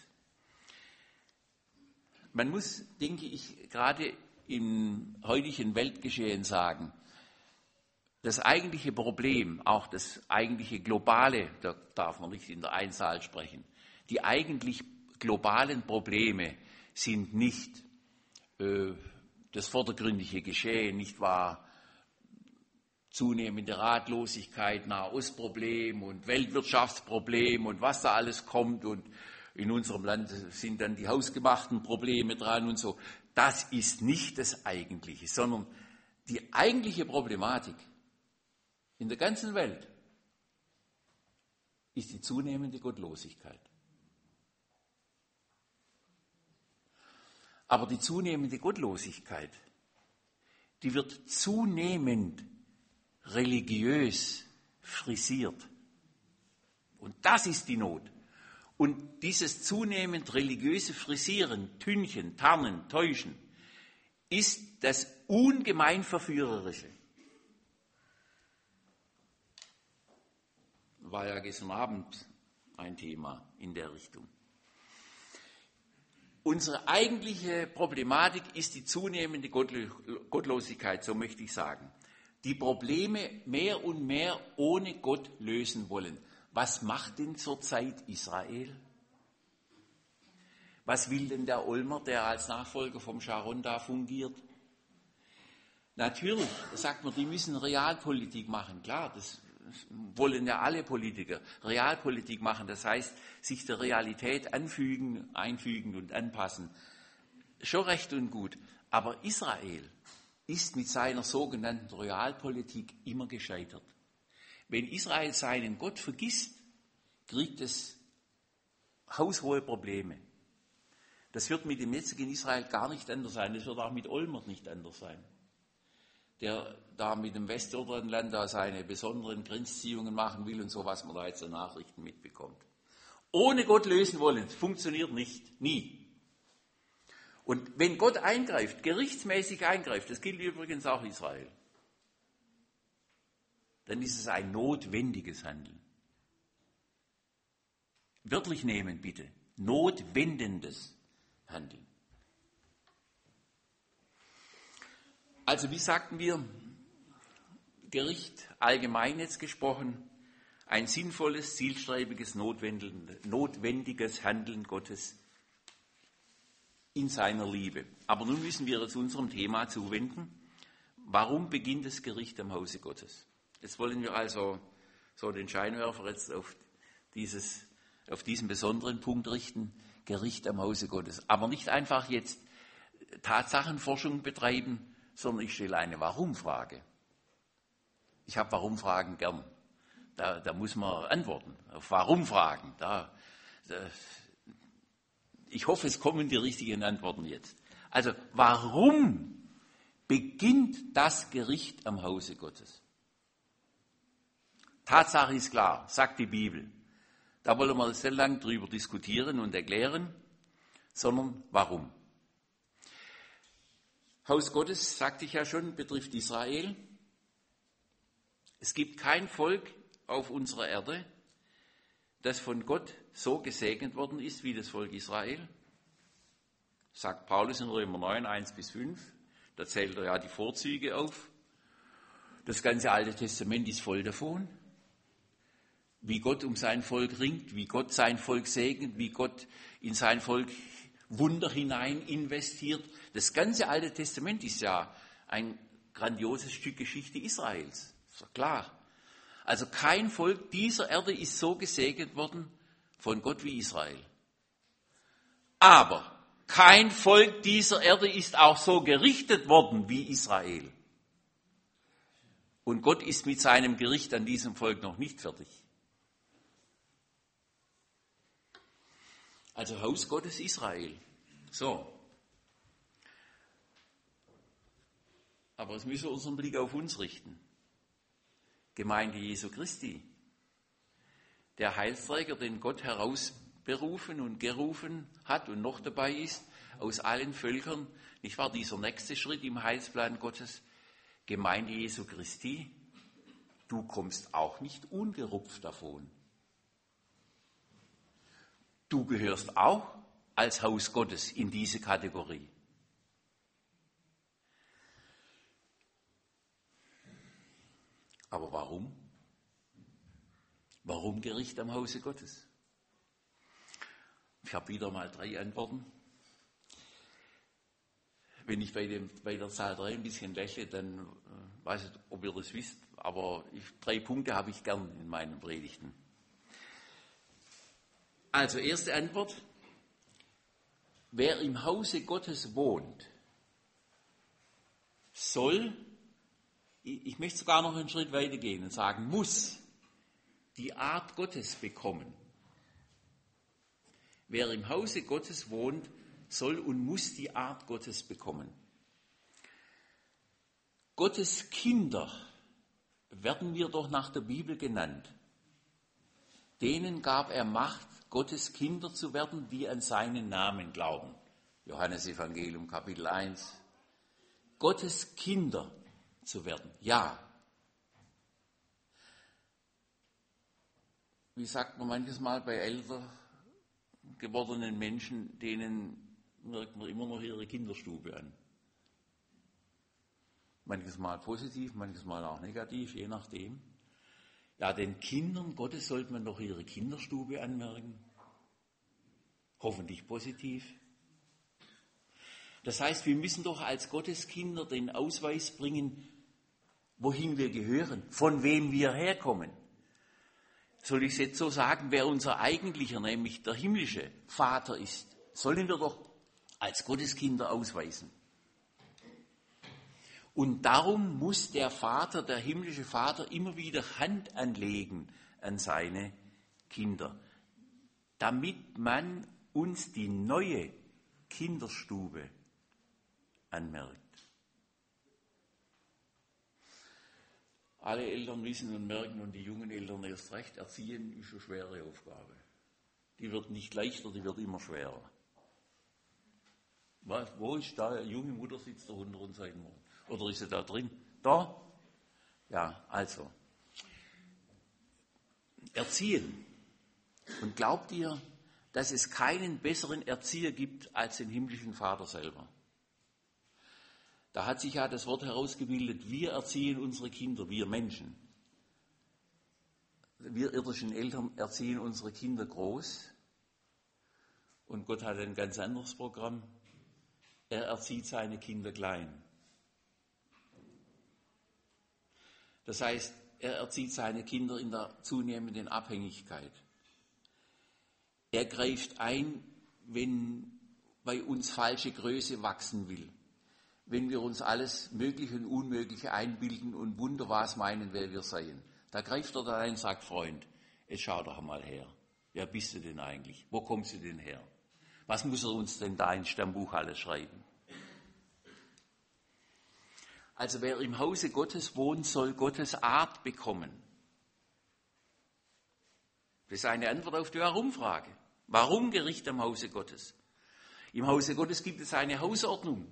Man muss, denke ich, gerade im heutigen Weltgeschehen sagen, das eigentliche Problem, auch das eigentliche globale, da darf man nicht in der Einzahl sprechen, die eigentlich globalen Probleme sind nicht äh, das vordergründige Geschehen, nicht wahr? Zunehmende Ratlosigkeit, Nahostproblem und Weltwirtschaftsproblem und was da alles kommt und in unserem Land sind dann die hausgemachten Probleme dran und so. Das ist nicht das Eigentliche, sondern die eigentliche Problematik in der ganzen Welt ist die zunehmende Gottlosigkeit. Aber die zunehmende Gottlosigkeit, die wird zunehmend religiös frisiert. Und das ist die Not. Und dieses zunehmend religiöse Frisieren, Tünchen, Tarnen, Täuschen, ist das ungemein Verführerische. War ja gestern Abend ein Thema in der Richtung. Unsere eigentliche Problematik ist die zunehmende Gottlosigkeit, so möchte ich sagen. Die Probleme mehr und mehr ohne Gott lösen wollen. Was macht denn zurzeit Israel? Was will denn der Olmer, der als Nachfolger vom Sharon da fungiert? Natürlich, da sagt man, die müssen Realpolitik machen. Klar, das wollen ja alle Politiker. Realpolitik machen, das heißt, sich der Realität anfügen, einfügen und anpassen. Schon recht und gut. Aber Israel ist mit seiner sogenannten Realpolitik immer gescheitert. Wenn Israel seinen Gott vergisst, kriegt es haushohe Probleme. Das wird mit dem jetzigen Israel gar nicht anders sein. Das wird auch mit Olmert nicht anders sein. Der da mit dem Westjordanland da seine besonderen Grenzziehungen machen will und so, was man da jetzt in Nachrichten mitbekommt. Ohne Gott lösen wollen, funktioniert nicht, nie. Und wenn Gott eingreift, gerichtsmäßig eingreift, das gilt übrigens auch Israel, dann ist es ein notwendiges Handeln. Wörtlich nehmen bitte, notwendendes Handeln. Also wie sagten wir, Gericht allgemein jetzt gesprochen, ein sinnvolles, zielstrebiges, notwendiges Handeln Gottes in seiner Liebe. Aber nun müssen wir uns unserem Thema zuwenden. Warum beginnt das Gericht am Hause Gottes? Jetzt wollen wir also so den Scheinwerfer jetzt auf, dieses, auf diesen besonderen Punkt richten, Gericht am Hause Gottes. Aber nicht einfach jetzt Tatsachenforschung betreiben, sondern ich stelle eine Warum-Frage. Ich habe Warum-Fragen gern. Da, da muss man antworten auf Warum-Fragen. Da, da, ich hoffe, es kommen die richtigen Antworten jetzt. Also, warum beginnt das Gericht am Hause Gottes? Tatsache ist klar, sagt die Bibel. Da wollen wir sehr lang drüber diskutieren und erklären, sondern warum? Haus Gottes, sagte ich ja schon, betrifft Israel. Es gibt kein Volk auf unserer Erde, das von Gott so gesegnet worden ist wie das Volk Israel. Sagt Paulus in Römer neun, eins bis fünf. Da zählt er ja die Vorzüge auf. Das ganze Alte Testament ist voll davon. Wie Gott um sein Volk ringt, wie Gott sein Volk segnet, wie Gott in sein Volk Wunder hinein investiert. Das ganze Alte Testament ist ja ein grandioses Stück Geschichte Israels. Ist doch klar. Also kein Volk dieser Erde ist so gesegnet worden von Gott wie Israel. Aber kein Volk dieser Erde ist auch so gerichtet worden wie Israel. Und Gott ist mit seinem Gericht an diesem Volk noch nicht fertig. Also Haus Gottes Israel. So. Aber jetzt müssen wir unseren Blick auf uns richten. Gemeinde Jesu Christi. Der Heilsträger, den Gott heraus berufen und gerufen hat und noch dabei ist, aus allen Völkern. Nicht wahr? Dieser nächste Schritt im Heilsplan Gottes, Gemeinde Jesu Christi, du kommst auch nicht ungerupft davon. Du gehörst auch als Haus Gottes in diese Kategorie. Aber warum? Warum Gericht am Hause Gottes? Ich habe wieder mal drei Antworten. Wenn ich bei, dem, bei der Zahl drei ein bisschen lächle, dann äh, weiß ich, ob ihr das wisst, aber ich, drei Punkte habe ich gern in meinen Predigten. Also, erste Antwort. Wer im Hause Gottes wohnt, soll, ich, ich möchte sogar noch einen Schritt weiter gehen und sagen, muss die Art Gottes bekommen. Wer im Hause Gottes wohnt, soll und muss die Art Gottes bekommen. Gottes Kinder werden wir doch nach der Bibel genannt. Denen gab er Macht, Gottes Kinder zu werden, die an seinen Namen glauben. Johannes Evangelium Kapitel eins. Gottes Kinder zu werden, ja. Wie sagt man manches Mal bei älter gewordenen Menschen, denen merkt man immer noch ihre Kinderstube an. Manches Mal positiv, manches Mal auch negativ, je nachdem. Ja, den Kindern Gottes sollte man doch ihre Kinderstube anmerken. Hoffentlich positiv. Das heißt, wir müssen doch als Gotteskinder den Ausweis bringen, wohin wir gehören, von wem wir herkommen. Soll ich es jetzt so sagen, wer unser eigentlicher, nämlich der himmlische Vater ist, sollen wir doch als Gotteskinder ausweisen. Und darum muss der Vater, der himmlische Vater, immer wieder Hand anlegen an seine Kinder, damit man uns die neue Kinderstube anmerkt. Alle Eltern wissen und merken, und die jungen Eltern erst recht, Erziehen ist eine schwere Aufgabe. Die wird nicht leichter, die wird immer schwerer. Was, wo ist da? Eine junge Mutter sitzt da unter uns heute Morgen. Oder ist sie da drin? Da? Ja, also. Erziehen. Und glaubt ihr, dass es keinen besseren Erzieher gibt als den himmlischen Vater selber? Da hat sich ja das Wort herausgebildet, wir erziehen unsere Kinder, wir Menschen. Wir irdischen Eltern erziehen unsere Kinder groß. Und Gott hat ein ganz anderes Programm. Er erzieht seine Kinder klein. Das heißt, er erzieht seine Kinder in der zunehmenden Abhängigkeit. Er greift ein, wenn bei uns falsche Größe wachsen will. Wenn wir uns alles Mögliche und Unmögliche einbilden und Wunder was meinen, wer wir seien. Da greift er da ein und sagt, Freund, jetzt schau doch mal her. Wer bist du denn eigentlich? Wo kommst du denn her? Was muss er uns denn da ins Stammbuch alles schreiben? Also wer im Hause Gottes wohnt, soll Gottes Art bekommen. Das ist eine Antwort auf die Warum-Frage. Warum Gericht am Hause Gottes? Im Hause Gottes gibt es eine Hausordnung.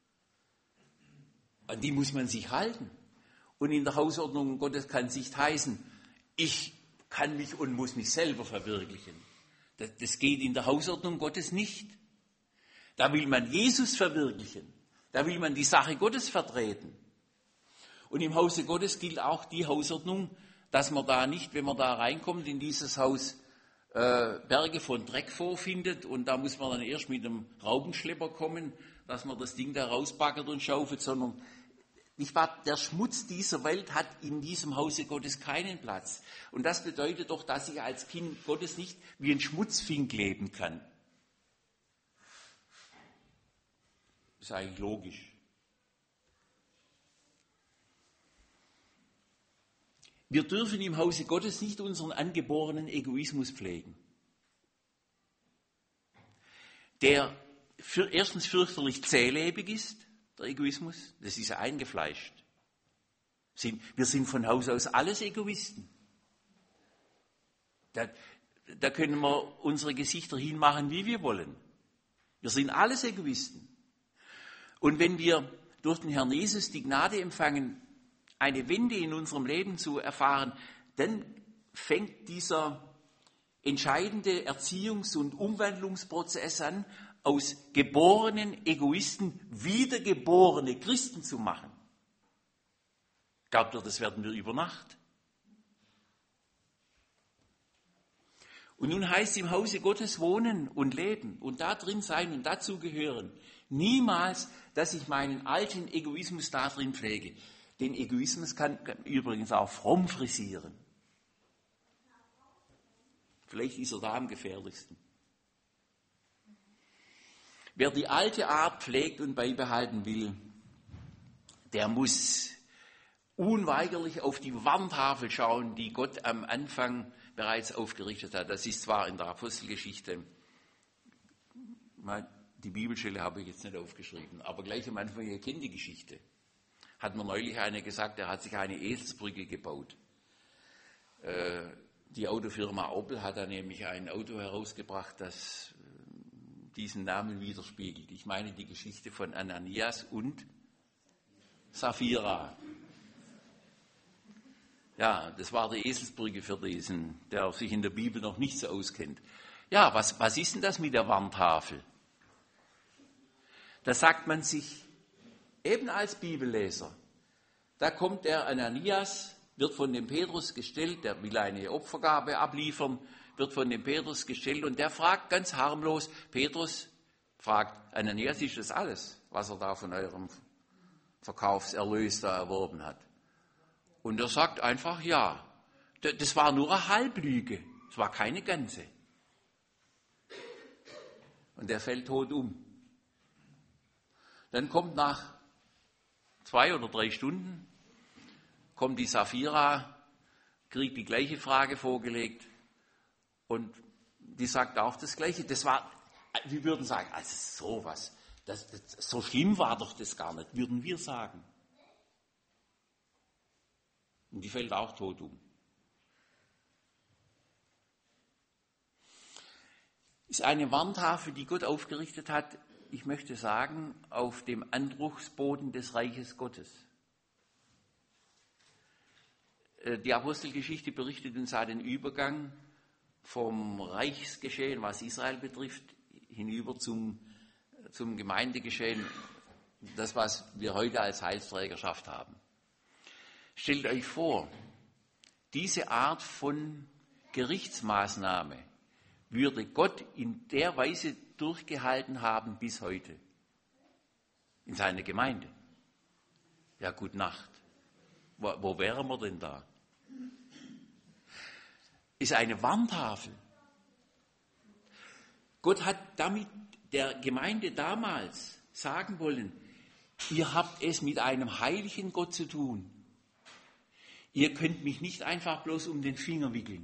An die muss man sich halten. Und in der Hausordnung Gottes kann es nicht heißen, ich kann mich und muss mich selber verwirklichen. Das, das geht in der Hausordnung Gottes nicht. Da will man Jesus verwirklichen. Da will man die Sache Gottes vertreten. Und im Hause Gottes gilt auch die Hausordnung, dass man da nicht, wenn man da reinkommt in dieses Haus, äh, Berge von Dreck vorfindet und da muss man dann erst mit einem Raubenschlepper kommen, dass man das Ding da rausbaggert und schaufelt, sondern nicht wahr, der Schmutz dieser Welt hat in diesem Hause Gottes keinen Platz. Und das bedeutet doch, dass ich als Kind Gottes nicht wie ein Schmutzfink leben kann. Das ist eigentlich logisch. Wir dürfen im Hause Gottes nicht unseren angeborenen Egoismus pflegen, der für, erstens fürchterlich zählebig ist, der Egoismus, das ist ja eingefleischt. Wir sind von Haus aus alles Egoisten. da können wir unsere Gesichter hinmachen, wie wir wollen. Wir sind alles Egoisten. Und wenn wir durch den Herrn Jesus die Gnade empfangen, eine Wende in unserem Leben zu erfahren, dann fängt dieser entscheidende Erziehungs- und Umwandlungsprozess an, aus geborenen Egoisten wiedergeborene Christen zu machen. Glaubt ihr, das werden wir über Nacht? Und nun heißt es im Hause Gottes wohnen und leben und da drin sein und dazu gehören. Niemals, dass ich meinen alten Egoismus da drin pflege. Den Egoismus kann, kann übrigens auch fromm frisieren. Vielleicht ist er da am gefährlichsten. Wer die alte Art pflegt und beibehalten will, der muss unweigerlich auf die Warntafel schauen, die Gott am Anfang bereits aufgerichtet hat. Das ist zwar in der Apostelgeschichte, die Bibelstelle habe ich jetzt nicht aufgeschrieben, aber gleich am Anfang, ihr kennt die Geschichte. Hat mir neulich einer gesagt, er hat sich eine Eselsbrücke gebaut. Die Autofirma Opel hat da nämlich ein Auto herausgebracht, das diesen Namen widerspiegelt. Ich meine die Geschichte von Ananias und Sapphira. Ja, das war die Eselsbrücke für diesen, der sich in der Bibel noch nicht so auskennt. Ja, was, was ist denn das mit der Warntafel? Da sagt man sich, eben als Bibelleser, da kommt der Ananias, wird von dem Petrus gestellt, der will eine Opfergabe abliefern, wird von dem Petrus gestellt und der fragt ganz harmlos, Petrus fragt, Ananias, ist das alles, was er da von eurem Verkaufserlös da erworben hat? Und er sagt einfach, ja, das war nur eine Halblüge, es war keine ganze. Und der fällt tot um. Dann kommt nach zwei oder drei Stunden, kommt die Sapphira, kriegt die gleiche Frage vorgelegt und die sagt auch das Gleiche. Das war, wir würden sagen, also sowas, das, das, so schlimm war doch das gar nicht, würden wir sagen. Und die fällt auch tot um. Ist eine Warntafel, die Gott aufgerichtet hat, ich möchte sagen, auf dem Anbruchsboden des Reiches Gottes. Die Apostelgeschichte berichtet uns ja den Übergang vom Reichsgeschehen, was Israel betrifft, hinüber zum, zum Gemeindegeschehen, das, was wir heute als Heilsträgerschaft haben. Stellt euch vor, diese Art von Gerichtsmaßnahme würde Gott in der Weise durchgehalten haben bis heute in seiner Gemeinde. Ja, gute Nacht. Wo, wo wären wir denn da? Ist eine Warntafel. Gott hat damit der Gemeinde damals sagen wollen, ihr habt es mit einem heiligen Gott zu tun. Ihr könnt mich nicht einfach bloß um den Finger wickeln.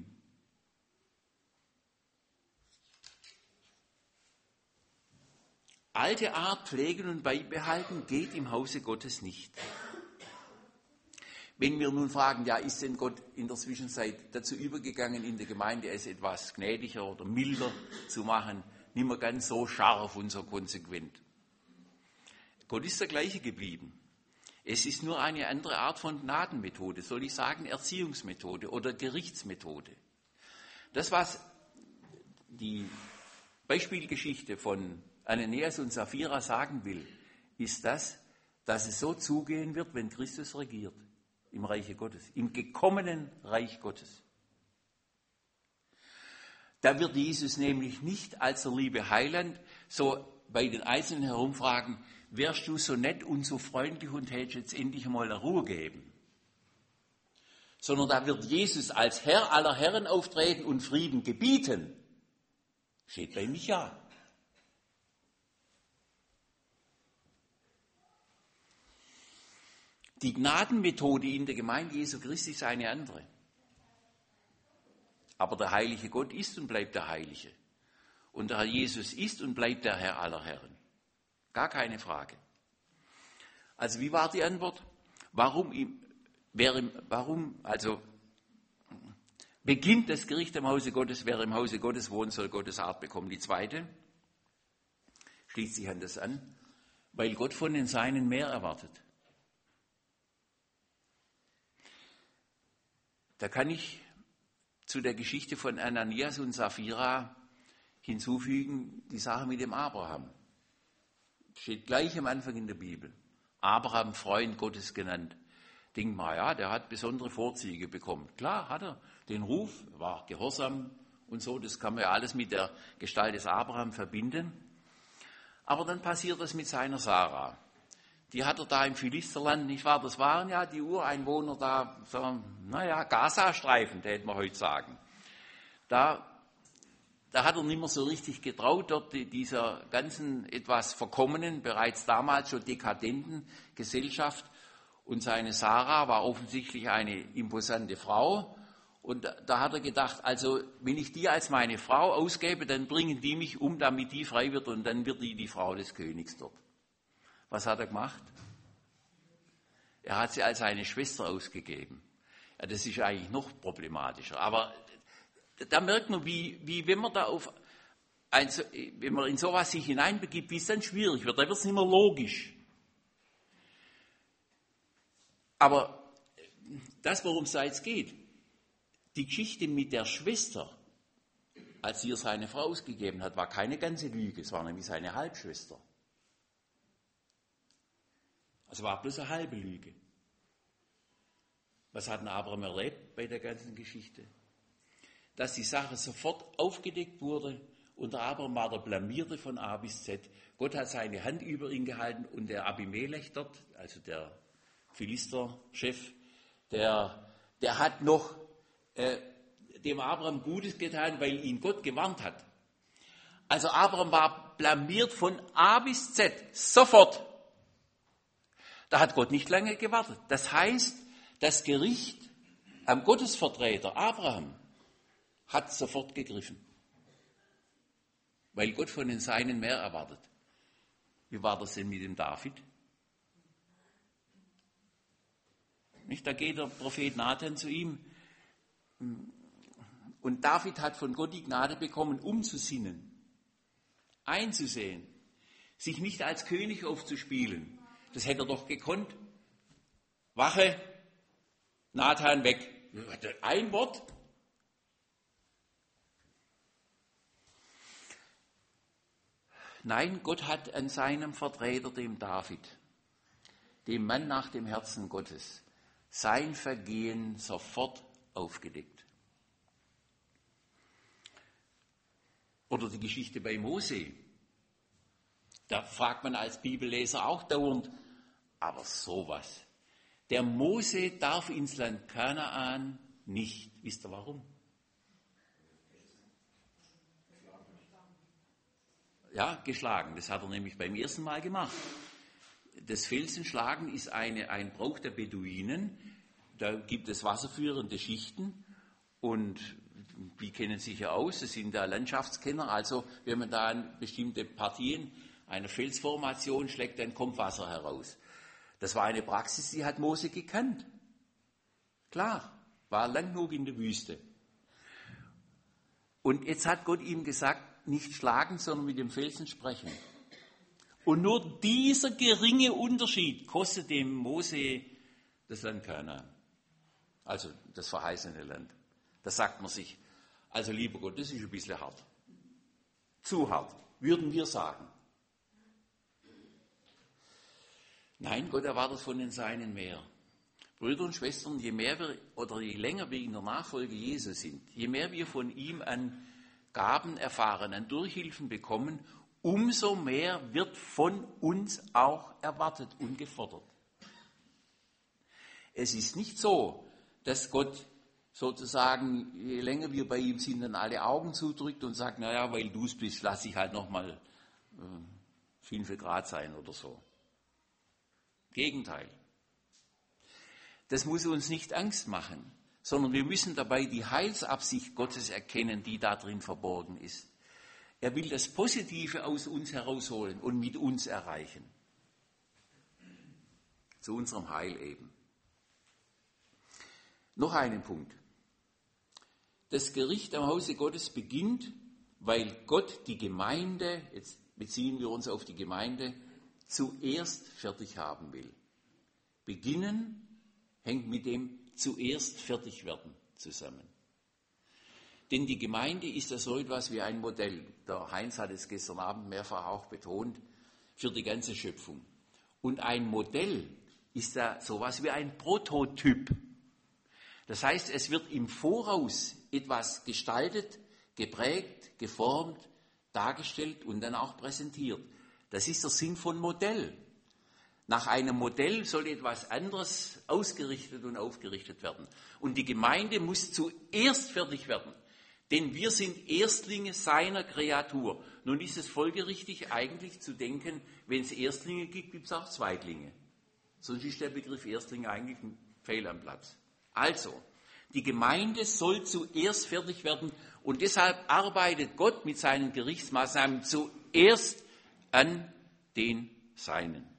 Alte Art pflegen und beibehalten geht im Hause Gottes nicht. Wenn wir nun fragen, ja, ist denn Gott in der Zwischenzeit dazu übergegangen, in der Gemeinde es etwas gnädiger oder milder zu machen, nicht mehr ganz so scharf und so konsequent. Gott ist der gleiche geblieben. Es ist nur eine andere Art von Gnadenmethode, soll ich sagen, Erziehungsmethode oder Gerichtsmethode. Das, was die Beispielgeschichte von Ananias und Sapphira sagen will, ist das, dass es so zugehen wird, wenn Christus regiert im Reiche Gottes, im gekommenen Reich Gottes. Da wird Jesus nämlich nicht als der liebe Heiland so bei den Einzelnen herumfragen, wärst du so nett und so freundlich und hättest jetzt endlich mal eine Ruhe geben. Sondern da wird Jesus als Herr aller Herren auftreten und Frieden gebieten. Steht bei Micha. Die Gnadenmethode in der Gemeinde Jesu Christi ist eine andere. Aber der heilige Gott ist und bleibt der Heilige. Und der Herr Jesus ist und bleibt der Herr aller Herren. Gar keine Frage. Also wie war die Antwort? Warum, wäre, warum, also, beginnt das Gericht im Hause Gottes. Wer im Hause Gottes wohnt, soll Gottes Art bekommen. Die zweite schließt sich an das an, weil Gott von den Seinen mehr erwartet. Da kann ich zu der Geschichte von Ananias und Sapphira hinzufügen, die Sache mit dem Abraham. Steht gleich am Anfang in der Bibel. Abraham, Freund Gottes genannt. Denkt mal, ja, der hat besondere Vorzüge bekommen. Klar, hat er den Ruf, war gehorsam und so, das kann man ja alles mit der Gestalt des Abraham verbinden. Aber dann passiert das mit seiner Sarah. Die hat er da im Philisterland, nicht wahr? Das waren ja die Ureinwohner da, so, naja, Gazastreifen, hätte man heute sagen. Da, da hat er nicht mehr so richtig getraut, dort dieser ganzen etwas verkommenen, bereits damals schon dekadenten Gesellschaft. Und seine Sarah war offensichtlich eine imposante Frau. Und da hat er gedacht, also wenn ich die als meine Frau ausgebe, dann bringen die mich um, damit die frei wird und dann wird die die Frau des Königs dort. Was hat er gemacht? Er hat sie als seine Schwester ausgegeben. Ja, das ist eigentlich noch problematischer. Aber da merkt man, wie, wie wenn man da auf ein, wenn man in sowas sich hineinbegibt, wie es dann schwierig wird. Da wird es nicht mehr logisch. Aber das, worum es da jetzt geht, die Geschichte mit der Schwester, als sie ihr seine Frau ausgegeben hat, war keine ganze Lüge. Es war nämlich seine Halbschwester. Also war bloß eine halbe Lüge. Was hat denn Abraham erlebt bei der ganzen Geschichte? Dass die Sache sofort aufgedeckt wurde und der Abraham war der Blamierte von A bis Z. Gott hat seine Hand über ihn gehalten und der Abimelech dort, also der Philister-Chef, der, der hat noch äh, dem Abraham Gutes getan, weil ihn Gott gewarnt hat. Also Abraham war blamiert von A bis Z, sofort. Da hat Gott nicht lange gewartet. Das heißt, das Gericht am Gottesvertreter Abraham hat sofort gegriffen, weil Gott von den Seinen mehr erwartet. Wie war das denn mit dem David? Nicht, da geht der Prophet Nathan zu ihm und David hat von Gott die Gnade bekommen, umzusinnen, einzusehen, sich nicht als König aufzuspielen. Das hätte er doch gekonnt. Wache, Nathan weg. Ein Wort. Nein, Gott hat an seinem Vertreter, dem David, dem Mann nach dem Herzen Gottes, sein Vergehen sofort aufgedeckt. Oder die Geschichte bei Mose. Da fragt man als Bibelleser auch dauernd, aber sowas. Der Mose darf ins Land Kanaan nicht. Wisst ihr warum? Ja, geschlagen. Das hat er nämlich beim ersten Mal gemacht. Das Felsenschlagen ist eine, ein Brauch der Beduinen. Da gibt es wasserführende Schichten und die kennen sich ja aus. Das sind da Landschaftskenner. Also wenn man da an bestimmte Partien einer Felsformation schlägt, dann kommt Wasser heraus. Das war eine Praxis, die hat Mose gekannt. Klar, war lang genug in der Wüste. Und jetzt hat Gott ihm gesagt, nicht schlagen, sondern mit dem Felsen sprechen. Und nur dieser geringe Unterschied kostet dem Mose das Land Kanaan. Also das verheißene Land. Da sagt man sich, also lieber Gott, das ist ein bisschen hart. Zu hart, würden wir sagen. Nein, Gott erwartet von den Seinen mehr. Brüder und Schwestern, je mehr wir oder je länger wir in der Nachfolge Jesu sind, je mehr wir von ihm an Gaben erfahren, an Durchhilfen bekommen, umso mehr wird von uns auch erwartet und gefordert. Es ist nicht so, dass Gott sozusagen, je länger wir bei ihm sind, dann alle Augen zudrückt und sagt, naja, weil du es bist, lass ich halt nochmal äh, fünf Grad sein oder so. Gegenteil. Das muss uns nicht Angst machen, sondern wir müssen dabei die Heilsabsicht Gottes erkennen, die da drin verborgen ist. Er will das Positive aus uns herausholen und mit uns erreichen. Zu unserem Heil eben. Noch einen Punkt. Das Gericht am Hause Gottes beginnt, weil Gott die Gemeinde, jetzt beziehen wir uns auf die Gemeinde, zuerst fertig haben will. Beginnen hängt mit dem zuerst fertig werden zusammen. Denn die Gemeinde ist ja so etwas wie ein Modell. Der Heinz hat es gestern Abend mehrfach auch betont, für die ganze Schöpfung. Und ein Modell ist ja sowas wie ein Prototyp. Das heißt, es wird im Voraus etwas gestaltet, geprägt, geformt, dargestellt und dann auch präsentiert. Das ist der Sinn von Modell. Nach einem Modell soll etwas anderes ausgerichtet und aufgerichtet werden. Und die Gemeinde muss zuerst fertig werden, denn wir sind Erstlinge seiner Kreatur. Nun ist es folgerichtig eigentlich zu denken, wenn es Erstlinge gibt, gibt es auch Zweitlinge. Sonst ist der Begriff Erstlinge eigentlich ein Fehl am Platz. Also, die Gemeinde soll zuerst fertig werden und deshalb arbeitet Gott mit seinen Gerichtsmaßnahmen zuerst an den Seinen.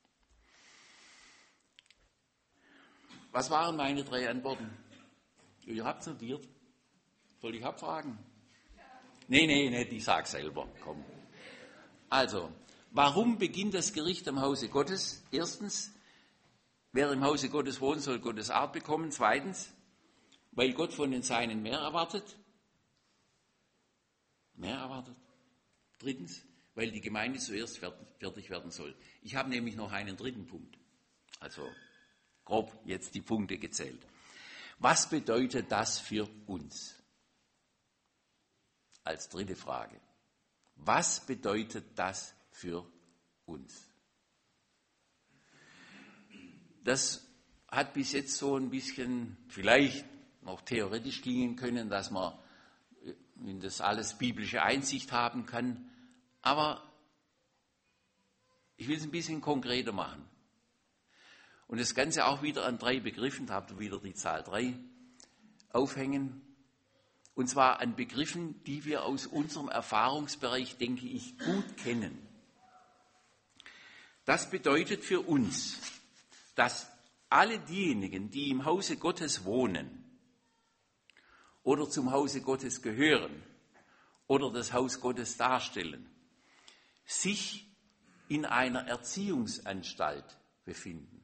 Was waren meine drei Antworten? Ihr habt es notiert. Soll ich abfragen? Nee, nee, nee, ich sage selber. Komm. Also, warum beginnt das Gericht am Hause Gottes? Erstens, wer im Hause Gottes wohnt, soll Gottes Art bekommen. Zweitens, weil Gott von den Seinen mehr erwartet. Mehr erwartet. Drittens, weil die Gemeinde zuerst fertig werden soll. Ich habe nämlich noch einen dritten Punkt. Also grob jetzt die Punkte gezählt. Was bedeutet das für uns? Als dritte Frage. Was bedeutet das für uns? Das hat bis jetzt so ein bisschen vielleicht noch theoretisch klingen können, dass man in das alles biblische Einsicht haben kann. Aber ich will es ein bisschen konkreter machen. Und das Ganze auch wieder an drei Begriffen, da habt ihr wieder die Zahl drei, aufhängen. Und zwar an Begriffen, die wir aus unserem Erfahrungsbereich, denke ich, gut kennen. Das bedeutet für uns, dass alle diejenigen, die im Hause Gottes wohnen oder zum Hause Gottes gehören oder das Haus Gottes darstellen, sich in einer Erziehungsanstalt befinden.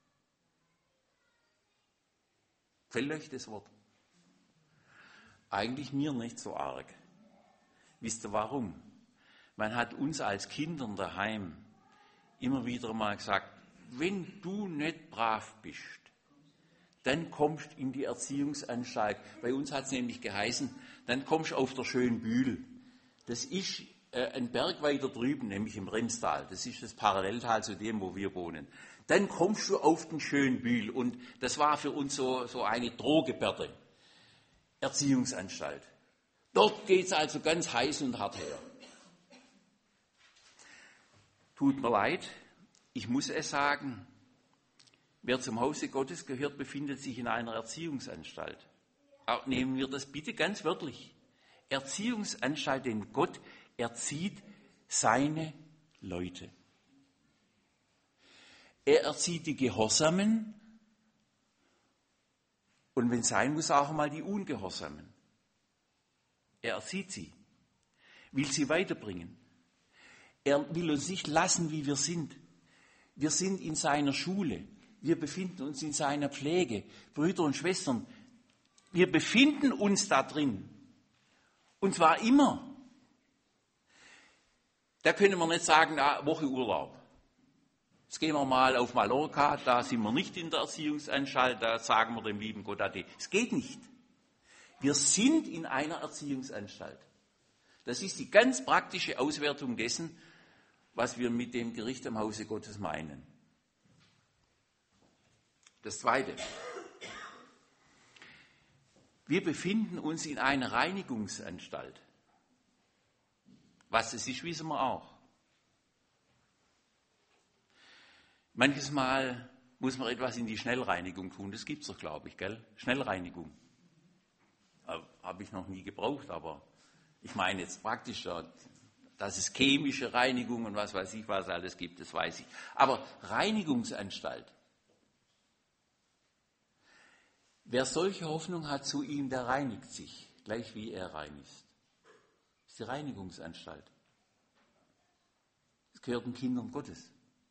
Fällt euch das Wort? Eigentlich mir nicht so arg. Wisst ihr warum? Man hat uns als Kindern daheim immer wieder mal gesagt, wenn du nicht brav bist, dann kommst du in die Erziehungsanstalt. Bei uns hat es nämlich geheißen, dann kommst du auf der Schönbühl. Das ist äh, ein Berg weiter drüben, nämlich im Remstal. Das ist das Paralleltal zu dem, wo wir wohnen. Dann kommst du auf den Schönbühl. Und das war für uns so, so eine Drohgebärde. Erziehungsanstalt. Dort geht es also ganz heiß und hart her. Tut mir leid, ich muss es sagen, wer zum Hause Gottes gehört, befindet sich in einer Erziehungsanstalt. Auch nehmen wir das bitte ganz wörtlich. Erziehungsanstalt, denn Gott erzieht seine Leute. Er erzieht die Gehorsamen und wenn sein muss, auch mal die Ungehorsamen. Er erzieht sie, will sie weiterbringen. Er will uns nicht lassen, wie wir sind. Wir sind in seiner Schule. Wir befinden uns in seiner Pflege. Brüder und Schwestern, wir befinden uns da drin. Und zwar immer. Da können wir nicht sagen, na, Woche Urlaub. Jetzt gehen wir mal auf Mallorca, da sind wir nicht in der Erziehungsanstalt, da sagen wir dem lieben Gott Ade. Es geht nicht. Wir sind in einer Erziehungsanstalt. Das ist die ganz praktische Auswertung dessen, was wir mit dem Gericht am Hause Gottes meinen. Das Zweite. Wir befinden uns in einer Reinigungsanstalt. Was das ist, wissen wir auch. Manches Mal muss man etwas in die Schnellreinigung tun. Das gibt es doch, glaube ich, gell? Schnellreinigung. Habe ich noch nie gebraucht, aber ich meine jetzt praktisch, dass es chemische Reinigung und was weiß ich, was alles gibt, das weiß ich. Aber Reinigungsanstalt. Wer solche Hoffnung hat zu ihm, der reinigt sich. gleich wie er rein ist. Das ist die Reinigungsanstalt. Das gehört den Kindern Gottes.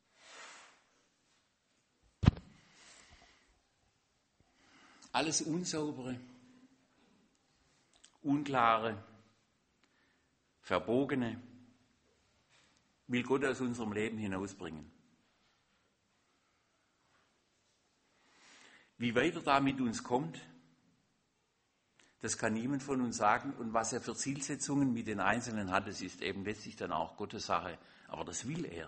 Alles Unsaubere, Unklare, Verbogene will Gott aus unserem Leben hinausbringen. Wie weit er da mit uns kommt, das kann niemand von uns sagen. Und was er für Zielsetzungen mit den Einzelnen hat, das ist eben letztlich dann auch Gottes Sache. Aber das will er.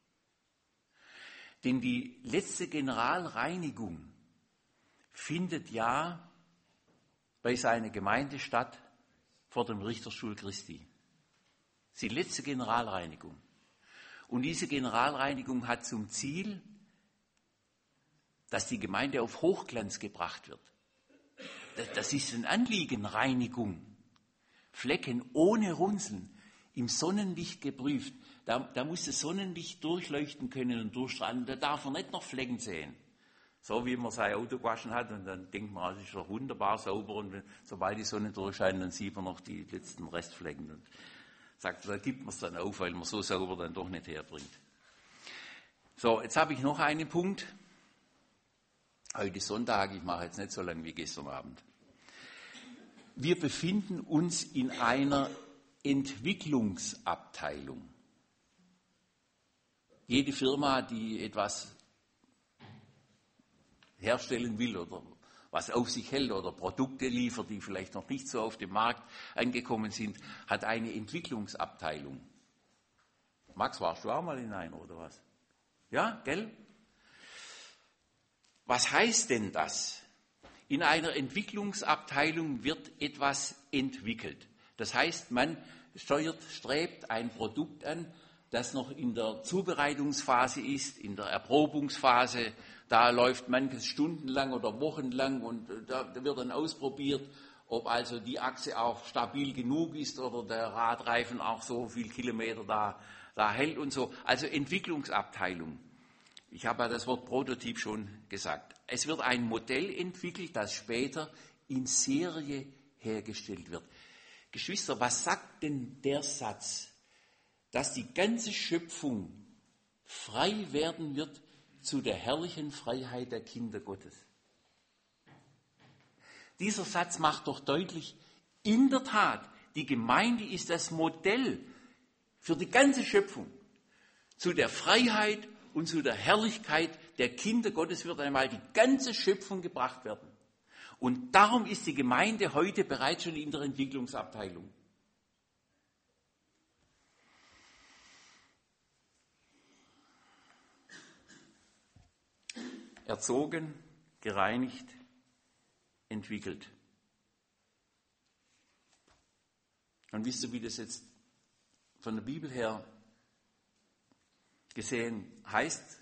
Denn die letzte Generalreinigung findet ja bei seiner Gemeinde statt vor dem Richterstuhl Christi. Das ist die letzte Generalreinigung. Und diese Generalreinigung hat zum Ziel, dass die Gemeinde auf Hochglanz gebracht wird. Das ist ein Anliegen, Reinigung. Flecken ohne Runzeln, im Sonnenlicht geprüft. Da, da muss das Sonnenlicht durchleuchten können und durchstrahlen. Da darf man nicht noch Flecken sehen. So wie man sein Auto gewaschen hat und dann denkt man, es ist doch wunderbar sauber und sobald die Sonne durchscheint, dann sieht man noch die letzten Restflecken und sagt, da gibt man es dann auf, weil man so sauber dann doch nicht herbringt. So, jetzt habe ich noch einen Punkt. Heute ist Sonntag, ich mache jetzt nicht so lange wie gestern Abend. Wir befinden uns in einer Entwicklungsabteilung. Jede Firma, die etwas herstellen will oder was auf sich hält oder Produkte liefert, die vielleicht noch nicht so auf dem Markt angekommen sind, hat eine Entwicklungsabteilung. Max, warst du auch mal in einer oder was? Ja, gell? Was heißt denn das? In einer Entwicklungsabteilung wird etwas entwickelt. Das heißt, man steuert, strebt ein Produkt an, das noch in der Zubereitungsphase ist, in der Erprobungsphase. Da läuft manches stundenlang oder wochenlang und da wird dann ausprobiert, ob also die Achse auch stabil genug ist oder der Radreifen auch so viel Kilometer da, da hält und so. Also Entwicklungsabteilung. Ich habe ja das Wort Prototyp schon gesagt. Es wird ein Modell entwickelt, das später in Serie hergestellt wird. Geschwister, was sagt denn der Satz, dass die ganze Schöpfung frei werden wird zu der herrlichen Freiheit der Kinder Gottes? Dieser Satz macht doch deutlich, in der Tat, die Gemeinde ist das Modell für die ganze Schöpfung. Zu der Freiheit und zu der Herrlichkeit der Kinder Gottes wird einmal die ganze Schöpfung gebracht werden. Und darum ist die Gemeinde heute bereits schon in der Entwicklungsabteilung. Erzogen, gereinigt, entwickelt. Und wisst ihr, wie das jetzt von der Bibel her gesehen heißt?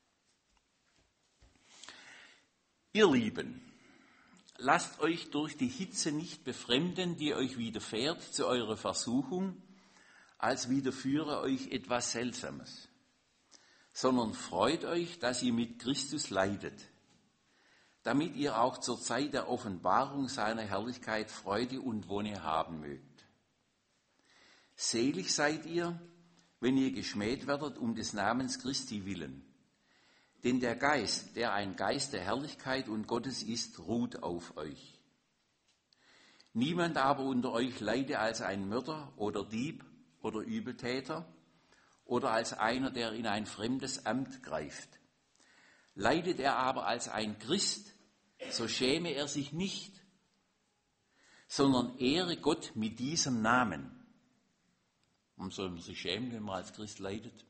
Ihr Lieben, lasst euch durch die Hitze nicht befremden, die euch widerfährt zu eurer Versuchung, als widerführe euch etwas Seltsames, sondern freut euch, dass ihr mit Christus leidet, damit ihr auch zur Zeit der Offenbarung seiner Herrlichkeit Freude und Wonne haben mögt. Selig seid ihr, wenn ihr geschmäht werdet um des Namens Christi willen. Denn der Geist, der ein Geist der Herrlichkeit und Gottes ist, ruht auf euch. Niemand aber unter euch leide als ein Mörder oder Dieb oder Übeltäter oder als einer, der in ein fremdes Amt greift. Leidet er aber als ein Christ, so schäme er sich nicht, sondern ehre Gott mit diesem Namen. Warum soll man sich schämen, wenn man als Christ leidet?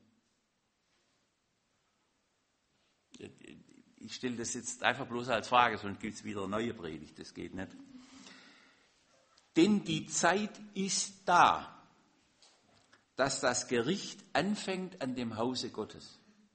Ich stelle das jetzt einfach bloß als Frage, sonst gibt es wieder eine neue Predigt, das geht nicht. Denn die Zeit ist da, dass das Gericht anfängt an dem Hause Gottes.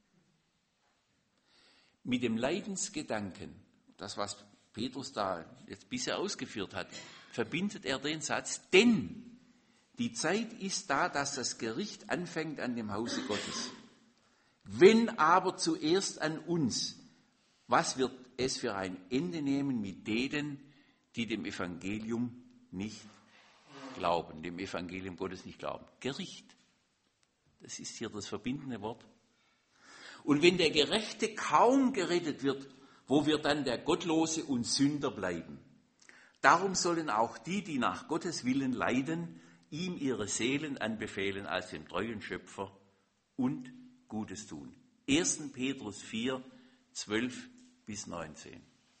Mit dem Leidensgedanken, das was Petrus da jetzt bisher ausgeführt hat, verbindet er den Satz, denn die Zeit ist da, dass das Gericht anfängt an dem Hause Gottes. Wenn aber zuerst an uns, was wird es für ein Ende nehmen mit denen, die dem Evangelium nicht glauben, dem Evangelium Gottes nicht glauben. Gericht. Das ist hier das verbindende Wort. Und wenn der Gerechte kaum gerettet wird, wo wird dann der Gottlose und Sünder bleiben? Darum sollen auch die, die nach Gottes Willen leiden, ihm ihre Seelen anbefehlen als dem treuen Schöpfer und Gutes tun. erster Petrus vier, zwölf bis neunzehn.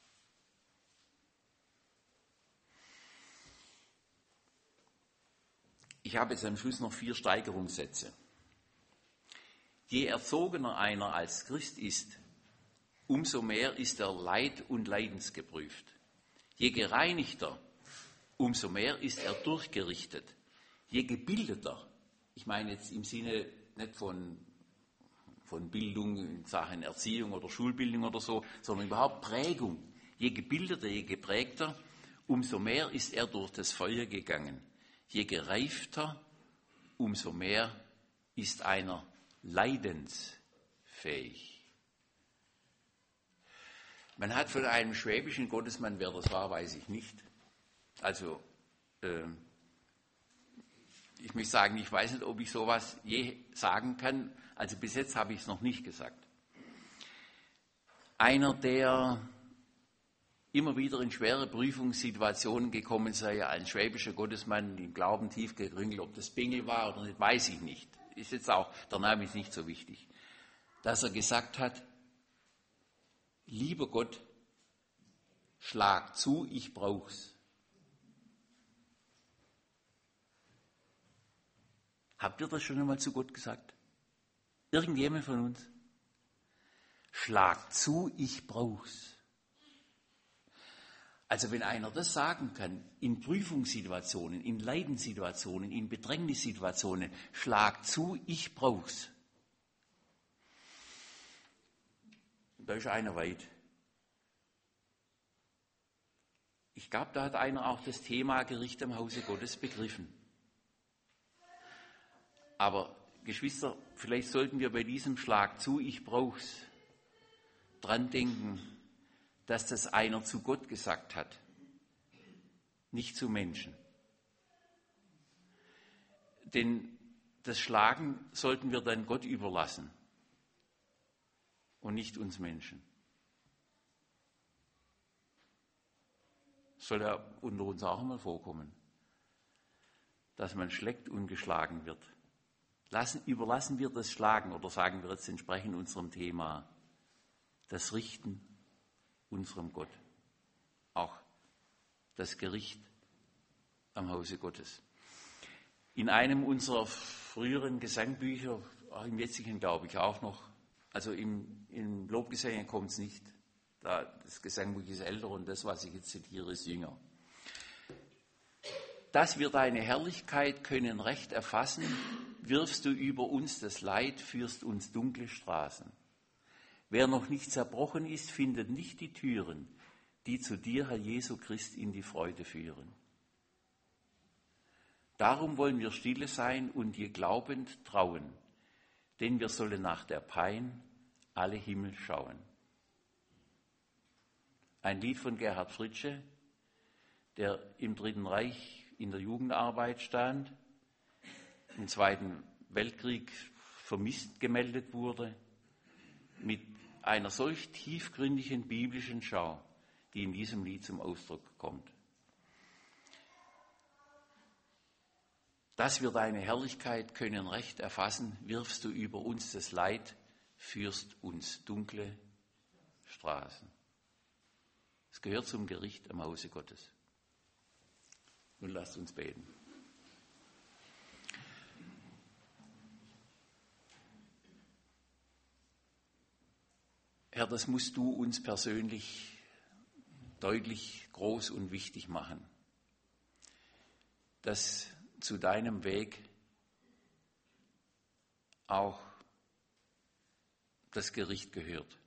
Ich habe jetzt am Schluss noch vier Steigerungssätze. Je erzogener einer als Christ ist, umso mehr ist er leid- und leidensgeprüft. Je gereinigter, umso mehr ist er durchgerichtet. Je gebildeter, ich meine jetzt im Sinne nicht von, von Bildung in Sachen Erziehung oder Schulbildung oder so, sondern überhaupt Prägung. Je gebildeter, je geprägter, umso mehr ist er durch das Feuer gegangen. Je gereifter, umso mehr ist einer leidensfähig. Man hat von einem schwäbischen Gottesmann, wer das war, weiß ich nicht. Also, äh, ich möchte sagen, ich weiß nicht, ob ich sowas je sagen kann. Also bis jetzt habe ich es noch nicht gesagt. Einer, der immer wieder in schwere Prüfungssituationen gekommen sei, ein schwäbischer Gottesmann, im Glauben tief gegründelt, ob das Bengel war oder nicht, weiß ich nicht. Ist jetzt auch, der Name ist nicht so wichtig. Dass er gesagt hat, lieber Gott, schlag zu, ich brauch's. Habt ihr das schon einmal zu Gott gesagt? Irgendjemand von uns? Schlag zu, ich brauch's. Also wenn einer das sagen kann, in Prüfungssituationen, in Leidenssituationen, in Bedrängnissituationen, schlag zu, ich brauch's. Da ist einer weit. Ich glaube, da hat einer auch das Thema Gericht am Hause Gottes begriffen. Aber Geschwister, vielleicht sollten wir bei diesem Schlag zu, ich brauch's, dran denken, dass das einer zu Gott gesagt hat, nicht zu Menschen. Denn das Schlagen sollten wir dann Gott überlassen und nicht uns Menschen. Soll ja unter uns auch mal vorkommen, dass man schlägt und geschlagen wird. Lassen, überlassen wir das Schlagen, oder sagen wir jetzt entsprechend unserem Thema, das Richten unserem Gott. Auch das Gericht am Hause Gottes. In einem unserer früheren Gesangbücher, auch im jetzigen glaube ich auch noch, also im, im Lobgesänge kommt es nicht, da das Gesangbuch ist älter und das, was ich jetzt zitiere, ist jünger. Dass wir deine Herrlichkeit können recht erfassen, wirfst du über uns das Leid, führst uns dunkle Straßen. Wer noch nicht zerbrochen ist, findet nicht die Türen, die zu dir, Herr Jesu Christ, in die Freude führen. Darum wollen wir stille sein und dir glaubend trauen, denn wir sollen nach der Pein alle Himmel schauen. Ein Lied von Gerhard Fritzsche, der im Dritten Reich in der Jugendarbeit stand, im Zweiten Weltkrieg vermisst gemeldet wurde, mit einer solch tiefgründigen biblischen Schau, die in diesem Lied zum Ausdruck kommt. Dass wir deine Herrlichkeit können recht erfassen, wirfst du über uns das Leid, führst uns dunkle Straßen. Es gehört zum Gericht am Hause Gottes. Nun lasst uns beten. Herr, das musst du uns persönlich deutlich, groß und wichtig machen, dass zu deinem Weg auch das Gericht gehört.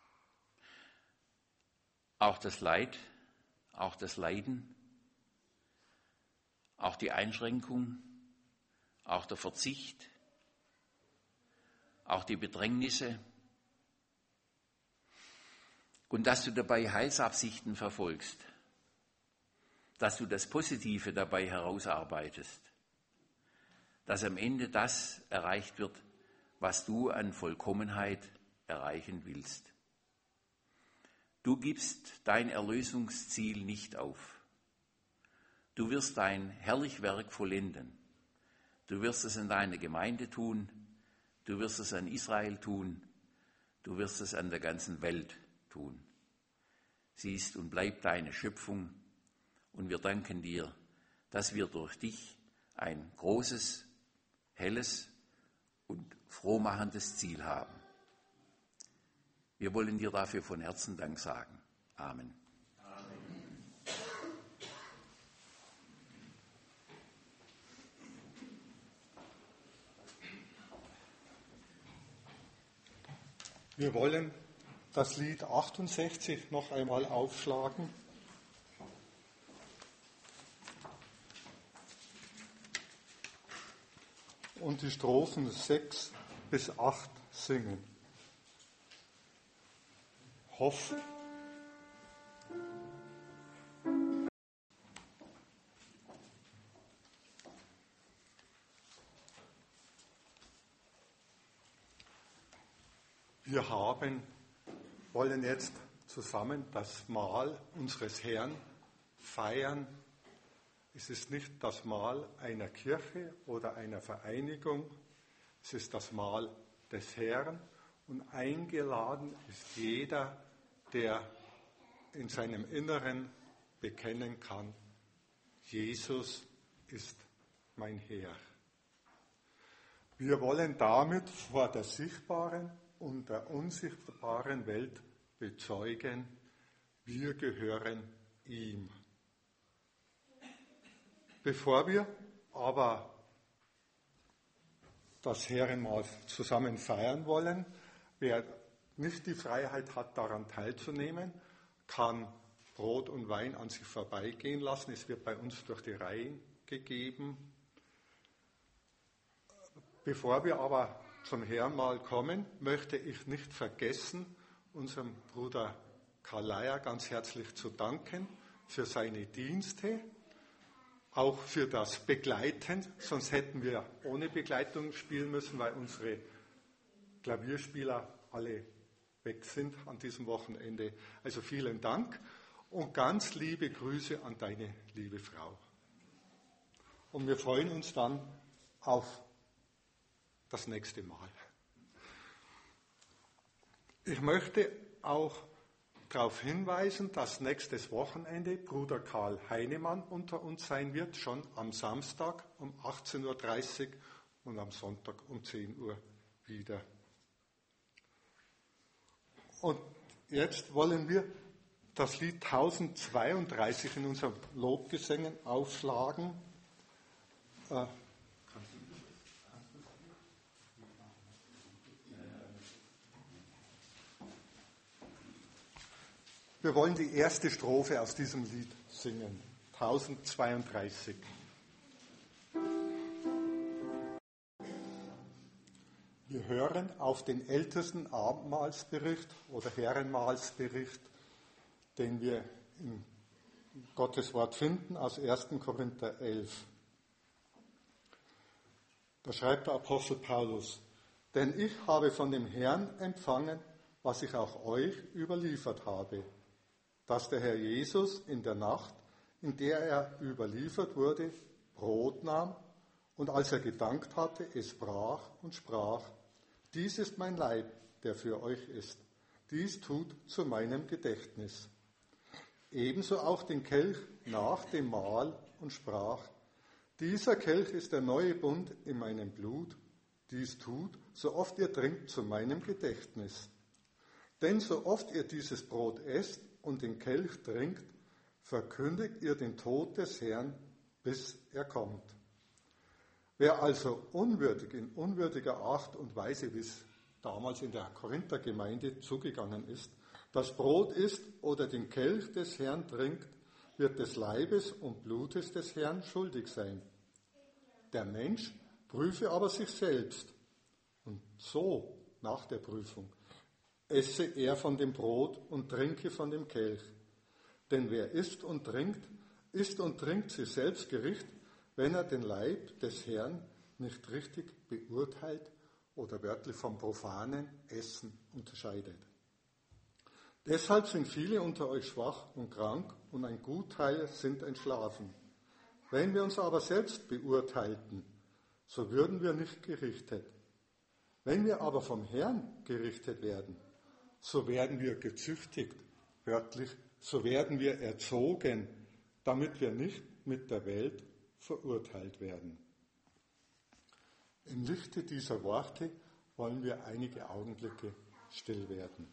Auch das Leid, auch das Leiden, auch die Einschränkung, auch der Verzicht, auch die Bedrängnisse. Und dass du dabei Heilsabsichten verfolgst, dass du das Positive dabei herausarbeitest, dass am Ende das erreicht wird, was du an Vollkommenheit erreichen willst. Du gibst dein Erlösungsziel nicht auf. Du wirst dein herrlich Werk vollenden. Du wirst es in deiner Gemeinde tun, du wirst es an Israel tun, du wirst es an der ganzen Welt tun. Sie ist und bleibt deine Schöpfung und wir danken dir, dass wir durch dich ein großes, helles und frohmachendes Ziel haben. Wir wollen dir dafür von Herzen Dank sagen. Amen. Wir wollen das Lied achtundsechzig noch einmal aufschlagen. Und die Strophen sechs bis acht singen. Hoff. Wir haben, wollen jetzt zusammen das Mahl unseres Herrn feiern. Es ist nicht das Mahl einer Kirche oder einer Vereinigung, es ist das Mahl des Herrn und eingeladen ist jeder, der in seinem Inneren bekennen kann, Jesus ist mein Herr. Wir wollen damit vor der sichtbaren und der unsichtbaren Welt bezeugen, wir gehören ihm. Bevor wir aber das Herrenmahl zusammen feiern wollen, wer nicht die Freiheit hat, daran teilzunehmen, kann Brot und Wein an sich vorbeigehen lassen. Es wird bei uns durch die Reihen gegeben. Bevor wir aber zum Herrenmahl kommen, möchte ich nicht vergessen, unserem Bruder Karl Leier ganz herzlich zu danken für seine Dienste, auch für das Begleiten, sonst hätten wir ohne Begleitung spielen müssen, weil unsere Klavierspieler alle weg sind an diesem Wochenende. Also vielen Dank und ganz liebe Grüße an deine liebe Frau. Und wir freuen uns dann auf das nächste Mal. Ich möchte auch darauf hinweisen, dass nächstes Wochenende Bruder Karl Heinemann unter uns sein wird, schon am Samstag um achtzehn Uhr dreißig und am Sonntag um zehn Uhr wieder. Und jetzt wollen wir das Lied tausendzweiunddreißig in unseren Lobgesängen aufschlagen. Äh, Wir wollen die erste Strophe aus diesem Lied singen. tausendzweiunddreißig. Wir hören auf den ältesten Abendmahlsbericht oder Herrenmahlsbericht, den wir in Gottes Wort finden, aus ersten Korinther elf. Da schreibt der Apostel Paulus: Denn ich habe von dem Herrn empfangen, was ich auch euch überliefert habe, dass der Herr Jesus in der Nacht, in der er überliefert wurde, Brot nahm und als er gedankt hatte, es brach und sprach: Dies ist mein Leib, der für euch ist. Dies tut zu meinem Gedächtnis. Ebenso auch den Kelch nach dem Mahl und sprach: Dieser Kelch ist der neue Bund in meinem Blut. Dies tut, so oft ihr trinkt, zu meinem Gedächtnis. Denn so oft ihr dieses Brot esst und den Kelch trinkt, verkündigt ihr den Tod des Herrn, bis er kommt. Wer also unwürdig in unwürdiger Art und Weise, wie es damals in der Korinther-Gemeinde zugegangen ist, das Brot isst oder den Kelch des Herrn trinkt, wird des Leibes und Blutes des Herrn schuldig sein. Der Mensch prüfe aber sich selbst, und so nach der Prüfung esse er von dem Brot und trinke von dem Kelch. Denn wer isst und trinkt isst und trinkt sich selbst Gericht, wenn er den Leib des Herrn nicht richtig beurteilt oder wörtlich vom profanen Essen unterscheidet. Deshalb sind viele unter euch schwach und krank und ein Gutteil sind entschlafen. Wenn wir uns aber selbst beurteilten, so würden wir nicht gerichtet. Wenn wir aber vom Herrn gerichtet werden, so werden wir gezüchtigt, wörtlich, so werden wir erzogen, damit wir nicht mit der Welt verurteilt werden. Im Lichte dieser Worte wollen wir einige Augenblicke still werden.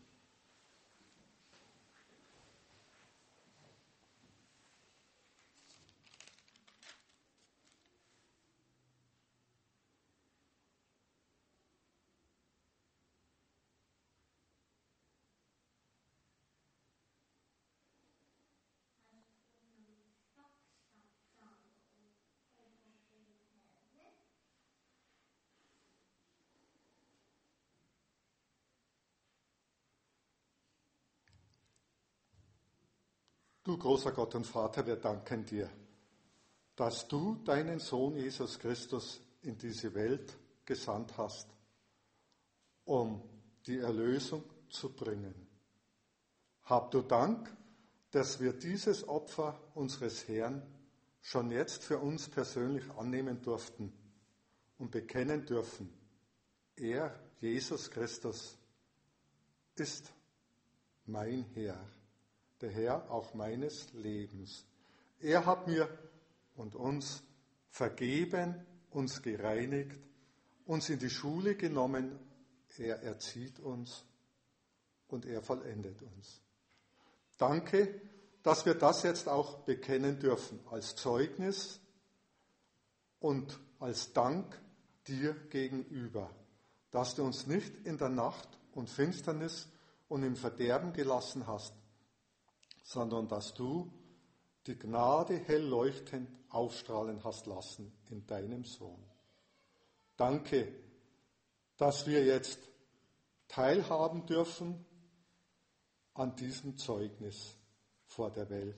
Du großer Gott und Vater, wir danken dir, dass du deinen Sohn Jesus Christus in diese Welt gesandt hast, um die Erlösung zu bringen. Hab du Dank, dass wir dieses Opfer unseres Herrn schon jetzt für uns persönlich annehmen durften und bekennen dürfen. Er, Jesus Christus, ist mein Herr, der Herr auch meines Lebens. Er hat mir und uns vergeben, uns gereinigt, uns in die Schule genommen. Er erzieht uns und er vollendet uns. Danke, dass wir das jetzt auch bekennen dürfen als Zeugnis und als Dank dir gegenüber, dass du uns nicht in der Nacht und Finsternis und im Verderben gelassen hast, sondern dass du die Gnade hell leuchtend aufstrahlen hast lassen in deinem Sohn. Danke, dass wir jetzt teilhaben dürfen an diesem Zeugnis vor der Welt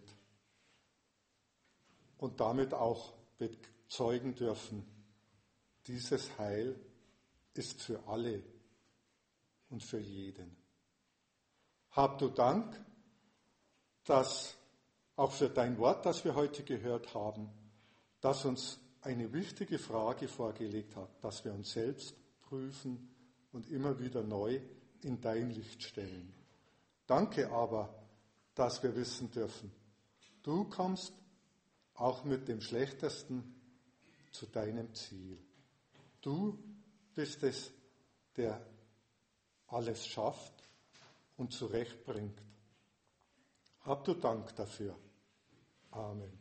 und damit auch bezeugen dürfen, dieses Heil ist für alle und für jeden. Hab du Dank, dass auch für dein Wort, das wir heute gehört haben, das uns eine wichtige Frage vorgelegt hat, dass wir uns selbst prüfen und immer wieder neu in dein Licht stellen. Danke aber, dass wir wissen dürfen, du kommst auch mit dem Schlechtesten zu deinem Ziel. Du bist es, der alles schafft und zurechtbringt. Hab du Dank dafür. Amen.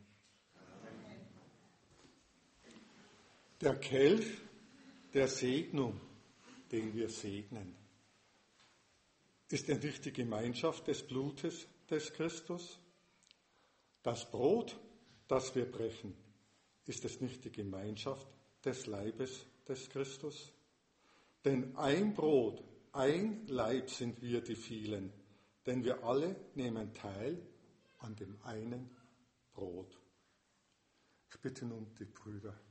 Der Kelch der Segnung, den wir segnen, ist er nicht die Gemeinschaft des Blutes des Christus? Das Brot, das wir brechen, ist es nicht die Gemeinschaft des Leibes des Christus? Denn ein Brot, ein Leib sind wir die vielen, denn wir alle nehmen teil an dem einen Brot. Ich bitte nun die Brüder.